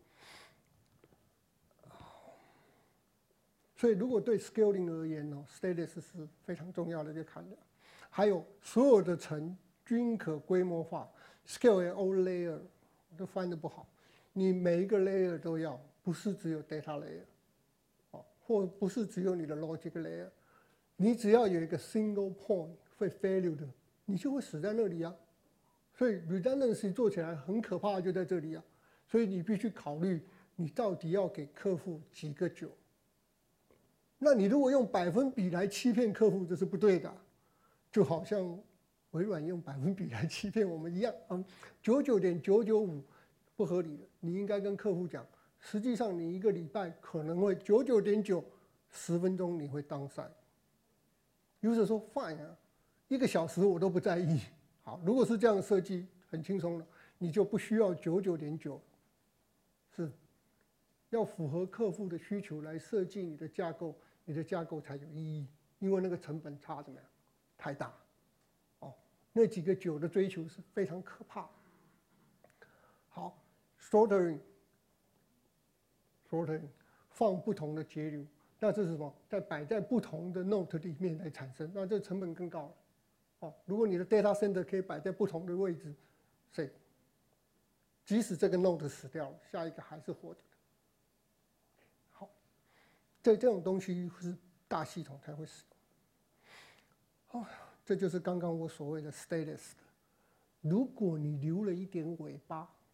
所以如果对 scaling 而言呢 ，stateless 是非常重要的一个考量。还有所有的层均可规模化 ，scale and all layer 都翻得不好。你每一个 layer 都要，不是只有 data layer， 哦，或不是只有你的 logic layer。你只要有一个 single point 会 failure 的，你就会死在那里啊。所以 redundancy 做起来很可怕，就在这里啊。所以你必须考虑，你到底要给客户几个九。那你如果用百分比来欺骗客户，这是不对的。就好像微软用百分比来欺骗我们一样，嗯，九九点九九五不合理的，你应该跟客户讲，实际上你一个礼拜可能会九九点九，十分钟你会当赛。user说 fine 啊，一个小时我都不在意。好，如果是这样设计，很轻松了，你就不需要九九点九，是要符合客户的需求来设计你的架构，你的架构才有意义，因为那个成本差怎么样？太大，哦，那几个九的追求是非常可怕。好 ，sorting，sorting， 放不同的节流，那这是什么？在摆在不同的 node 里面来产生，那这成本更高了。哦，如果你的 data center 可以摆在不同的位置，所以即使这个 node 死掉了，下一个还是活着的。好，这这种东西是大系统才会使用。哦，这就是刚刚我所谓的 stateless 的。如果你留了一点尾巴，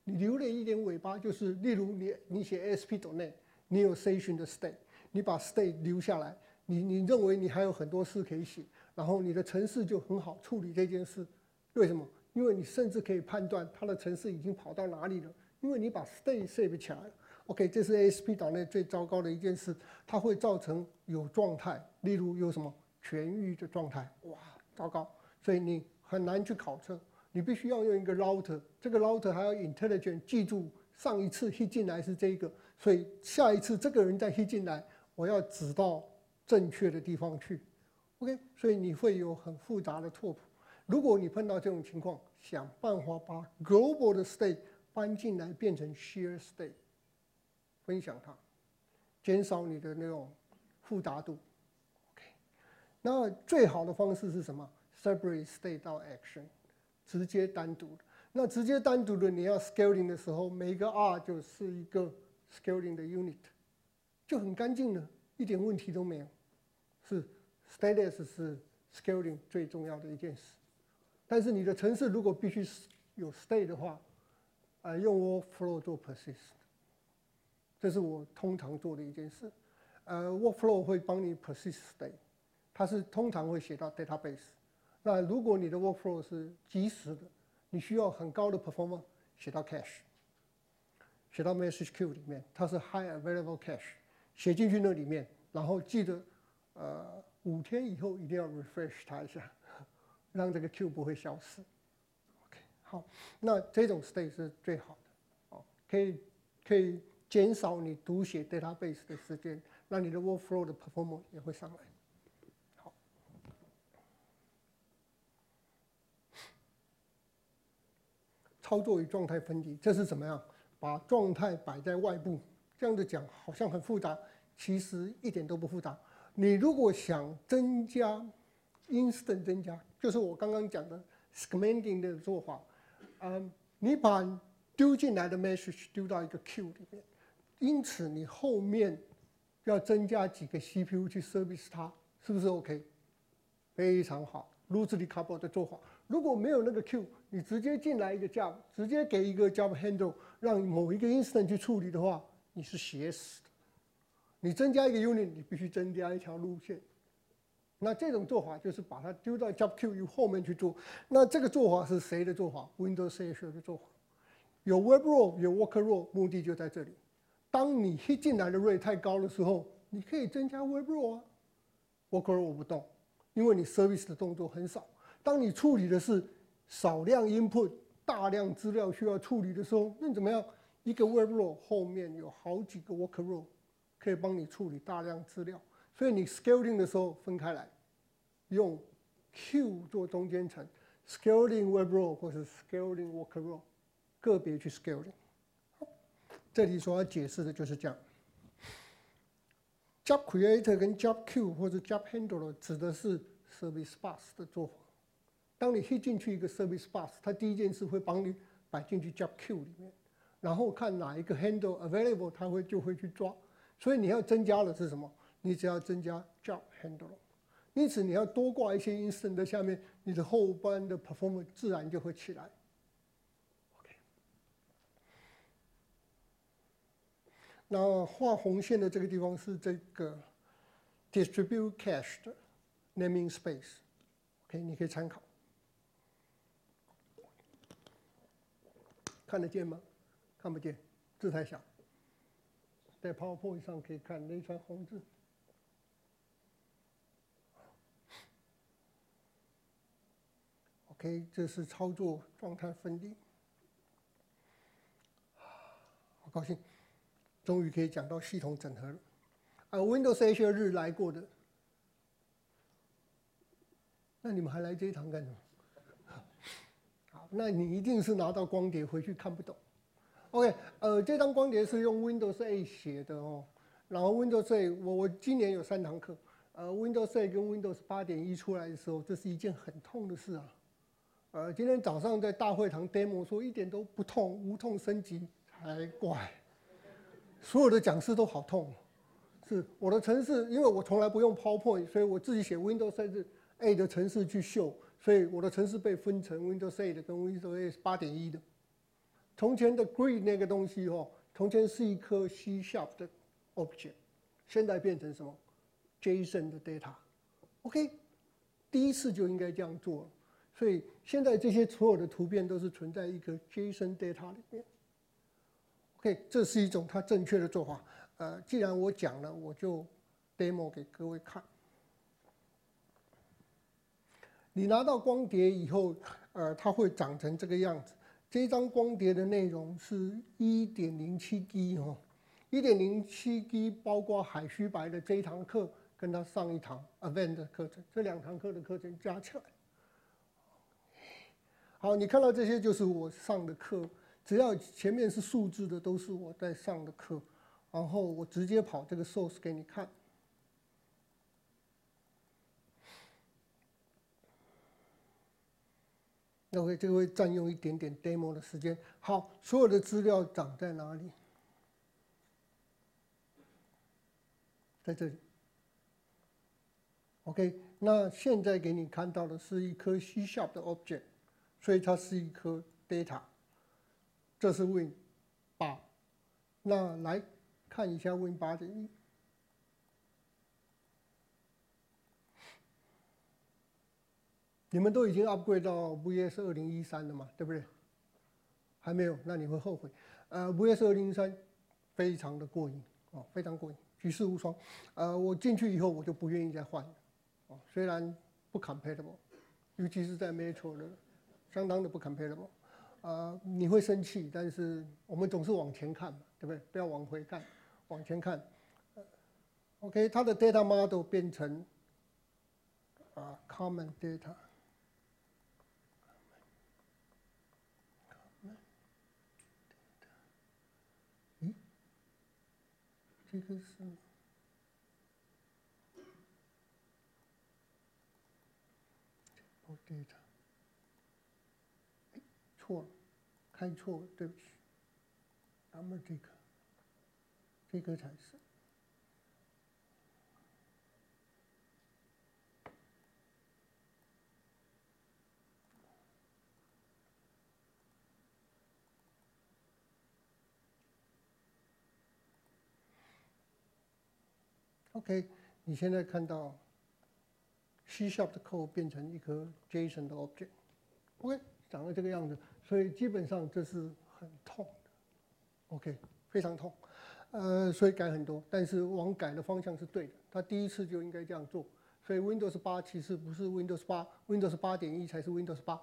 你留了一点尾巴，就是例如你你写 A S P 点 net， 你有 session 的 state， 你把 state 留下来，你你认为你还有很多事可以写，然后你的程式就很好处理这件事。为什么？因为你甚至可以判断它的程式已经跑到哪里了，因为你把 state save 起来了。OK， 这是 A S P 点 net 最糟糕的一件事，它会造成有状态，例如有什么痊愈的状态，哇，糟糕，所以你很难去考测。你必须要用一个 router， 这个 router 还要 intelligent 记住上一次 hit 进来是这个，所以下一次这个人再 hit 进来，我要指到正确的地方去。OK， 所以你会有很复杂的拓扑。如果你碰到这种情况，想办法把 global 的 state 搬进来变成 share state， 分享它，减少你的那种复杂度。OK， 那最好的方式是什么 ？separate state 到 action。直接单独的，那直接单独的，你要 scaling 的时候，每一个 R 就是一个 scaling 的 unit， 就很干净了，一点问题都没有。是 status 是 scaling 最重要的一件事。但是你的程式如果必须有 state 的话，呃，用 workflow 做 persist， 这是我通常做的一件事。呃 ，workflow 会帮你 persist state， 它是通常会写到 database。那如果你的 workflow 是即时的，你需要很高的 performance， 写到 cache， 写到 message queue 里面，它是 high available cache， 写进去那里面，然后记得，呃，五天以后一定要 refresh 它一下，让这个 queue 不会消失。OK， 好，那这种 state 是最好的，哦，可以可以减少你读写 database 的时间，让你的 workflow 的 performance 也会上来。操作与状态分离，这是怎么样？把状态摆在外部，这样子讲好像很复杂，其实一点都不复杂。你如果想增加 instant 增加，就是我刚刚讲的 segmenting 的做法，嗯，你把丢进来的 message 丢到一个 queue 里面，因此你后面要增加几个 C P U 去 service 它，是不是 OK？ 非常好 ，loosely coupled 的做法。如果没有那个 queue， 你直接进来一个 job， 直接给一个 job handle， 让某一个 instant 去处理的话，你是写死的。你增加一个 unit， 你必须增加一条路线。那这种做法就是把它丢到 job queue 后面去做。那这个做法是谁的做法 ？Windows Azure 的做法。有 web role， 有 worker role， 目的就在这里。当你 hit 进来的 rate 太高的时候，你可以增加 web role 啊 ，worker role 不动，因为你 service 的动作很少。当你处理的是少量 input、大量资料需要处理的时候，那怎么样？一个 web role 后面有好几个 worker role 可以帮你处理大量资料，所以你 scaling 的时候分开来，用 queue 做中间层 ，scaling web role 或是 scaling worker role， 个别去 scaling。这里所要解释的就是这样。Job creator 跟 job queue 或者 job handler 指的是 service bus 的做法。当你 hit 进去一个 service bus， 它第一件事会帮你摆进去 job queue 里面，然后看哪一个 handle available， 它会就会去抓。所以你要增加的是什么？你只要增加 job handler， 因此你要多挂一些 instant 在下面，你的后端的 performance 自然就会起来。OK， 那画红线的这个地方是这个 distribute cache 的 naming space。OK， 你可以参考。看得见吗？看不见，字太小。在 PowerPoint 上可以看那一串红字。OK， 这是操作状态分离。好高兴，终于可以讲到系统整合了。啊 ，Windows Azure 日来过的，那你们还来这一堂干什么？好，那你一定是拿到光碟回去看不懂。OK， 呃，这张光碟是用 Windows eight 写的哦。然后 Windows eight， 我我今年有三堂课，呃 ，Windows eight 跟 Windows eight点一出来的时候，这是一件很痛的事啊。呃，今天早上在大会堂 demo 说一点都不痛，无痛升级才怪。所有的讲师都好痛，是我的程式，因为我从来不用 PowerPoint， 所以我自己写 Windows eight 的程式去秀，所以我的程式被分成 Windows eight 跟 Windows eight 八点一的。 从前的 grid 那个东西哦，从前是一颗 C sharp 的 object， 现在变成什么 JSON 的 data。OK， 第一次就应该这样做了。所以现在这些所有的图片都是存在一个 JSON data 里面。OK， 这是一种它正确的做法。呃，既然我讲了，我就 demo 给各位看。你拿到光碟以后，呃，它会长成这个样子。这张光碟的内容是 一点零七 G 哦 ，一点零七 G 包括海虚白的这一堂课跟他上一堂 Advanced 的课程，这两堂课的课程加起来。好，你看到这些就是我上的课，只要前面是数字的都是我在上的课，然后我直接跑这个 source 给你看。OK， 这个会占用一点点 demo 的时间。好，所有的资料长在哪里？在这里。OK， 那现在给你看到的是一颗 C sharp 的 object， 所以它是一颗 data。这是 Win 八。那来看一下 Win 八点一。你们都已经 upgrade 到 V S 二零一三了嘛，对不对？还没有，那你会后悔。呃 ，V S 二零一三非常的过瘾哦，非常过瘾，举世无双。呃，我进去以后我就不愿意再换了，哦，虽然不 compatible， 尤其是在 Metro 的，相当的不 compatible。呃，你会生气，但是我们总是往前看嘛，对不对？不要往回看，往前看。呃、OK， 它的 data model 变成啊、呃、common data。这个是 data， 哎，错了，开错了，对不起。那么这个，这个才是。OK， 你现在看到 C sharp 的 code 变成一颗 JSON 的 object，OK， 长得这个样子，所以基本上这是很痛的 ，OK， 非常痛，呃，所以改很多，但是往改的方向是对的，它第一次就应该这样做，所以 Windows 八其实不是 Windows 八 ，Windows 八点一才是 Windows 八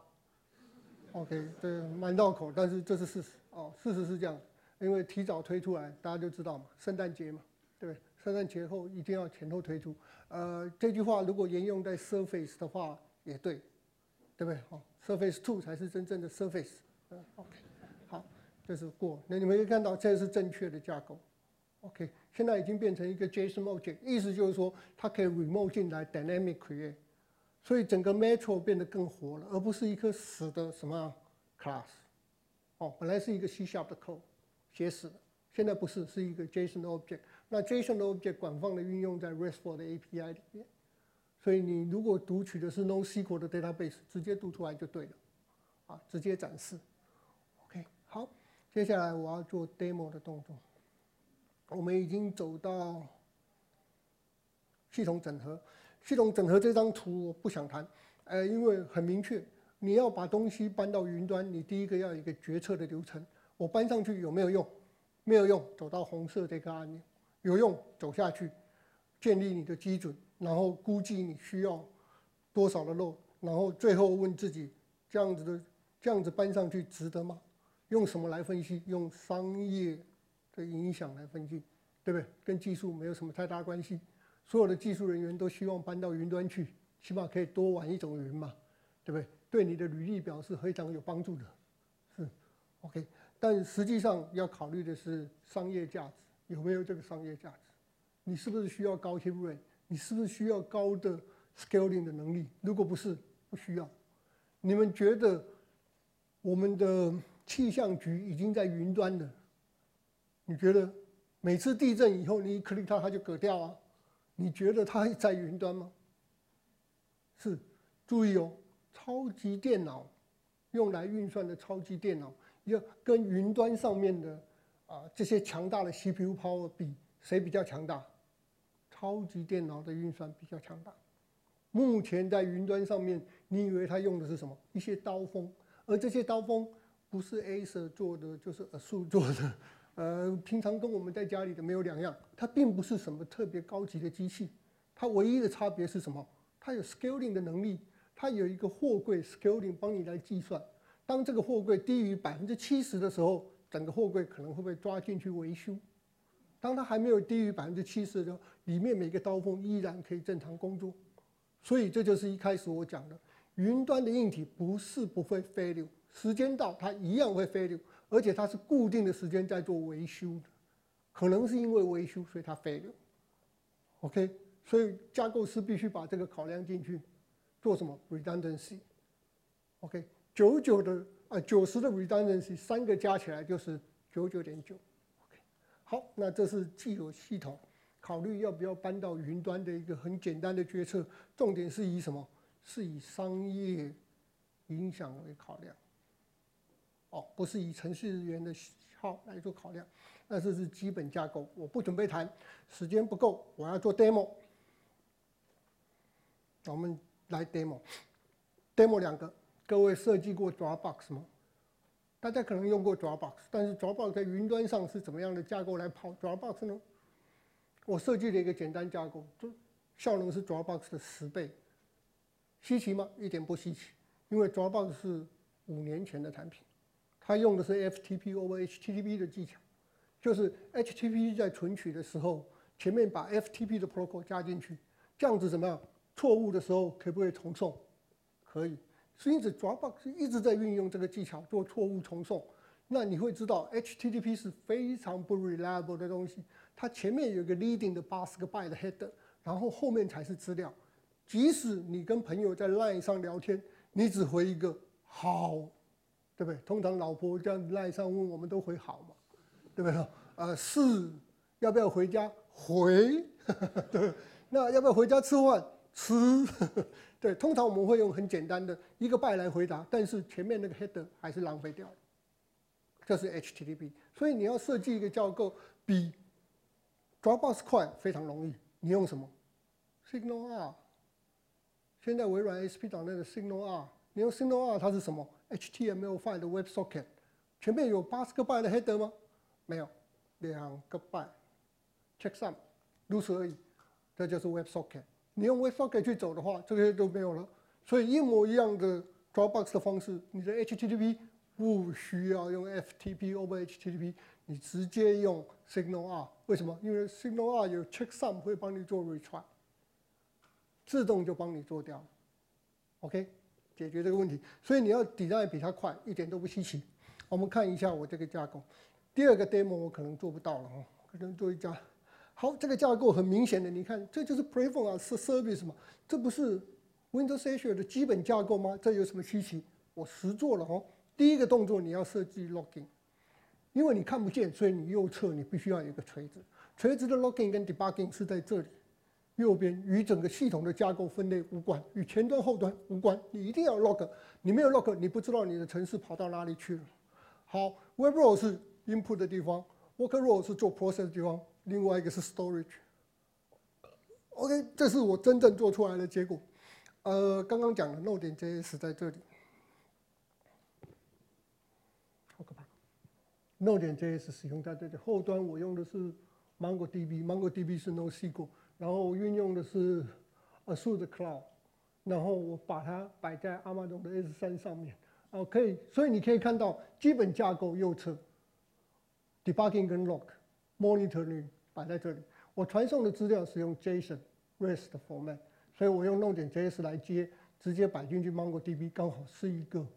，OK， 这蛮绕口，但是这是事实哦，事实是这样，因为提早推出来，大家就知道嘛，圣诞节嘛，对不对？圣诞节后一定要前后推出，呃，这句话如果沿用在 Surface 的话也对，对不对？好 ，Surface 二才是真正的 Surface， 嗯 ，OK， 好，这是过。那你们可以看到，这是正确的架构 ，OK， 现在已经变成一个 JSON object， 意思就是说它可以 remote 进来 dynamic create， 所以整个 Metro 变得更活了，而不是一颗死的什么 class， 哦，本来是一个 C sharp 的 code 写死了。现在不是，是一个 JSON 的 object。那 JSON 的 object 广泛的运用在 RESTful 的 A P I 里面，所以你如果读取的是 NoSQL 的 database， 直接读出来就对了，啊，直接展示。OK， 好，接下来我要做 demo 的动作。我们已经走到系统整合。系统整合这张图我不想谈，呃，因为很明确，你要把东西搬到云端，你第一个要有一个决策的流程。我搬上去有没有用？没有用，走到红色这个按钮，有用走下去，建立你的基准，然后估计你需要多少的 load， 然后最后问自己，这样子的这样子搬上去值得吗？用什么来分析？用商业的影响来分析，对不对？跟技术没有什么太大关系。所有的技术人员都希望搬到云端去，起码可以多玩一种云嘛，对不对？对你的履历表是非常有帮助的，是 OK。但实际上要考虑的是商业价值，有没有这个商业价值？你是不是需要高 hit rate？ 你是不是需要高的 scaling 的能力？如果不是，不需要。你们觉得我们的气象局已经在云端了？你觉得每次地震以后你一 click 它，它就割掉啊？你觉得它在云端吗？是，注意哦，超级电脑用来运算的超级电脑。 要跟云端上面的啊这些强大的 C P U power 比，谁比较强大？超级电脑的运算比较强大。目前在云端上面，你以为它用的是什么？一些刀锋，而这些刀锋不是 Acer 做的，就是 A S U 做的，呃，平常跟我们在家里的没有两样。它并不是什么特别高级的机器，它唯一的差别是什么？它有 scaling 的能力，它有一个货柜 scaling 帮你来计算。当这个货柜低于百分之七十的时候，整个货柜可能会被抓进去维修。当它还没有低于百分之七十的时候，里面每个刀锋依然可以正常工作。所以这就是一开始我讲的，云端的硬体不是不会 failure， 时间到它一样会 failure， 而且它是固定的时间在做维修的，可能是因为维修所以它 failure。OK， 所以架构师必须把这个考量进去，做什么 redundancy。OK， 九十九的啊九十的 redundancy， 三个加起来就是九十九点九。OK， 好，那这是既有系统。考虑要不要搬到云端的一个很简单的决策，重点是以什么？是以商业影响为考量，哦，不是以程序员的喜好来做考量。那这是基本架构，我不准备谈，时间不够，我要做 demo。我们来 demo，demo 两个，各位设计过 Dropbox 吗？大家可能用过 Dropbox， 但是 Dropbox 在云端上是怎么样的架构来跑 Dropbox 呢？我设计了一个简单架构，效能是 Dropbox 的十倍，稀奇吗？一点不稀奇，因为 Dropbox 是五年前的产品，它用的是 F T P over H T T P 的技巧，就是 H T T P 在存取的时候，前面把 F T P 的 protocol 加进去，这样子怎么样？错误的时候可不可以重送？可以，因此 Dropbox 一直在运用这个技巧做错误重送。那你会知道 H T T P 是非常不 reliable 的东西。它前面有一个 leading 的八十个 byte 的 header， 然后后面才是资料。即使你跟朋友在 LINE 上聊天，你只回一个好，对不对？通常老婆这样 LINE 上问我们都回好嘛，对不对？呃，是，要不要回家？回，对。那要不要回家吃饭？吃，对。通常我们会用很简单的一个 byte 来回答，但是前面那个 header 还是浪费掉了。这是 H T T P， 所以你要设计一个架构比 Dropbox 快非常容易，你用什么 ？Signal R。现在微软 A S P 档内的 Signal R， 你用 Signal R 它是什么 ？H T M L five 的 WebSocket， 前面有八十个 byte 的 header 吗？没有，两个 byte，checksum， 如此而已。这就是 WebSocket。你用 WebSocket 去走的话，这些都没有了。所以一模一样的 Dropbox 的方式，你的 H T T P 不需要用 F T P over H T T P。你直接用 Signal R， 为什么？因为 Signal R 有 checksum 会帮你做 retry， 自动就帮你做掉了。OK， 解决这个问题。所以你要 design 比它快，一点都不稀奇。我们看一下我这个架构。第二个 demo 我可能做不到了哦，可能做一家。好，这个架构很明显的，你看这就是 Platform 啊，是 Service 嘛，这不是 Windows Azure 的基本架构吗？这有什么稀奇？我实做了哦。第一个动作你要设计 Login。因为你看不见，所以你右侧你必须要有一个锤子。锤子的 logging 跟 debugging 是在这里，右边与整个系统的架构分类无关，与前端后端无关。你一定要 log， 你没有 log， 你不知道你的程式跑到哪里去了。好 ，web role 是 input 的地方 ，worker role 是做 process 的地方，另外一个是 storage。OK， 这是我真正做出来的结果。呃，刚刚讲的 Node.js 在这里。Node.js 使用在这里，后端我用的是 MongoDB，MongoDB 是 NoSQL， 然后运用的是 Azure 的 Cloud， 然后我把它摆在 Amazon 的 S 三 上面。哦，可以，所以你可以看到基本架构右侧 ，debugging 跟 log，monitoring 摆在这里。我传送的资料是用 JSON、REST 的 format， 所以我用 Node.js 来接，直接摆进去 MongoDB， 刚好是一个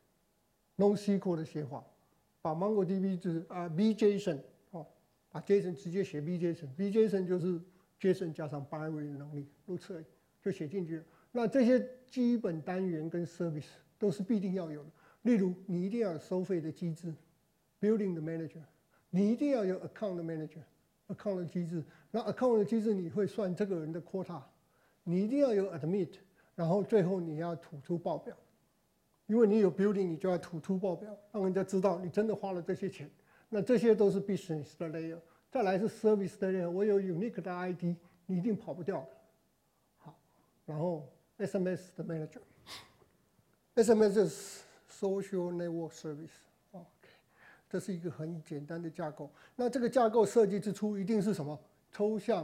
NoSQL 的写法。把 MongoDB 就是啊 VJSON 哦，把 JSON 直接写 VJSON，VJSON 就是 JSON 加上 binary 的能力，如此而已就写进去了。那这些基本单元跟 service 都是必定要有的。例如，你一定要有收费的机制 ，building 的 manager， 你一定要有 account 的 manager，account 的机制。那 account 的机制你会算这个人的 quota， 你一定要有 admit， 然后最后你要吐出报表。 因为你有 building， 你就要吐出报表，让人家知道你真的花了这些钱。那这些都是 business 的 layer。再来是 service 的 layer， 我有 unique 的 I D， 你一定跑不掉的。好，然后 S M S 的 manager，S M S 是 social network service。OK， 这是一个很简单的架构。那这个架构设计之初一定是什么？抽象，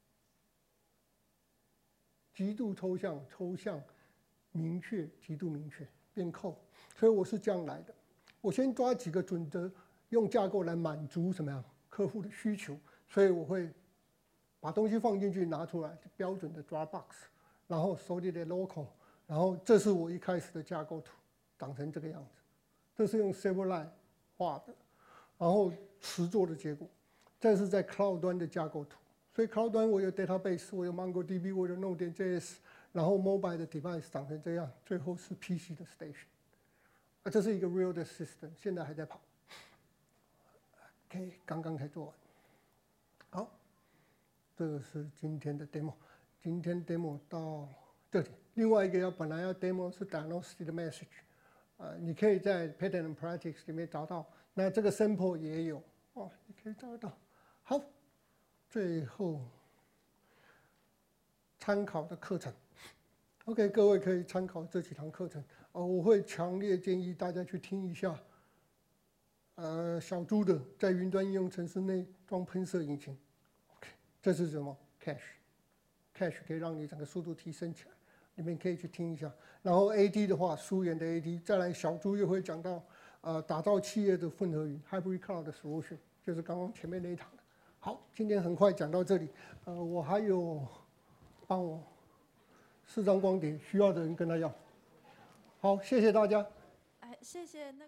极度抽象，抽象，明确，极度明确，变扣。所以我是这样来的。我先抓几个准则，用架构来满足什么样客户的需求。所以我会把东西放进去，拿出来，标准的 Dropbox， 然后 solid local， 然后这是我一开始的架构图，长成这个样子。这是用 Silverline 画的，然后实做的结果。这是在 Cloud 端的架构图。所以 Cloud 端我有 database， 我有 MongoDB， 我有 Node.js， 然后 mobile 的 device 长成这样，最后是 P C 的 station。啊，这是一个 real 的 system， 现在还在跑。OK， 刚刚才做完。好，这个是今天的 demo。今天 demo 到这里。另外一个要本来要 demo 是 diagnostic 的 message， 呃，你可以在 Pattern and Practice 里面找到。那这个 sample 也有，哦，你可以找得到。好。最后参考的课程 ，OK， 各位可以参考这几堂课程。哦，我会强烈建议大家去听一下，呃，小猪的在云端应用程式内装喷射引擎 ，OK， 这是什么 ？Cache，Cache 可以让你整个速度提升起来，你们可以去听一下。然后 A D 的话，疏远的 A D， 再来小猪又会讲到，呃，打造企业的混合云 Hybrid Cloud 的 Solution， 就是刚刚前面那一堂。好，今天很快讲到这里。呃，我还有帮我四张光碟，需要的人跟他要。好，谢谢大家。 哎，谢谢那。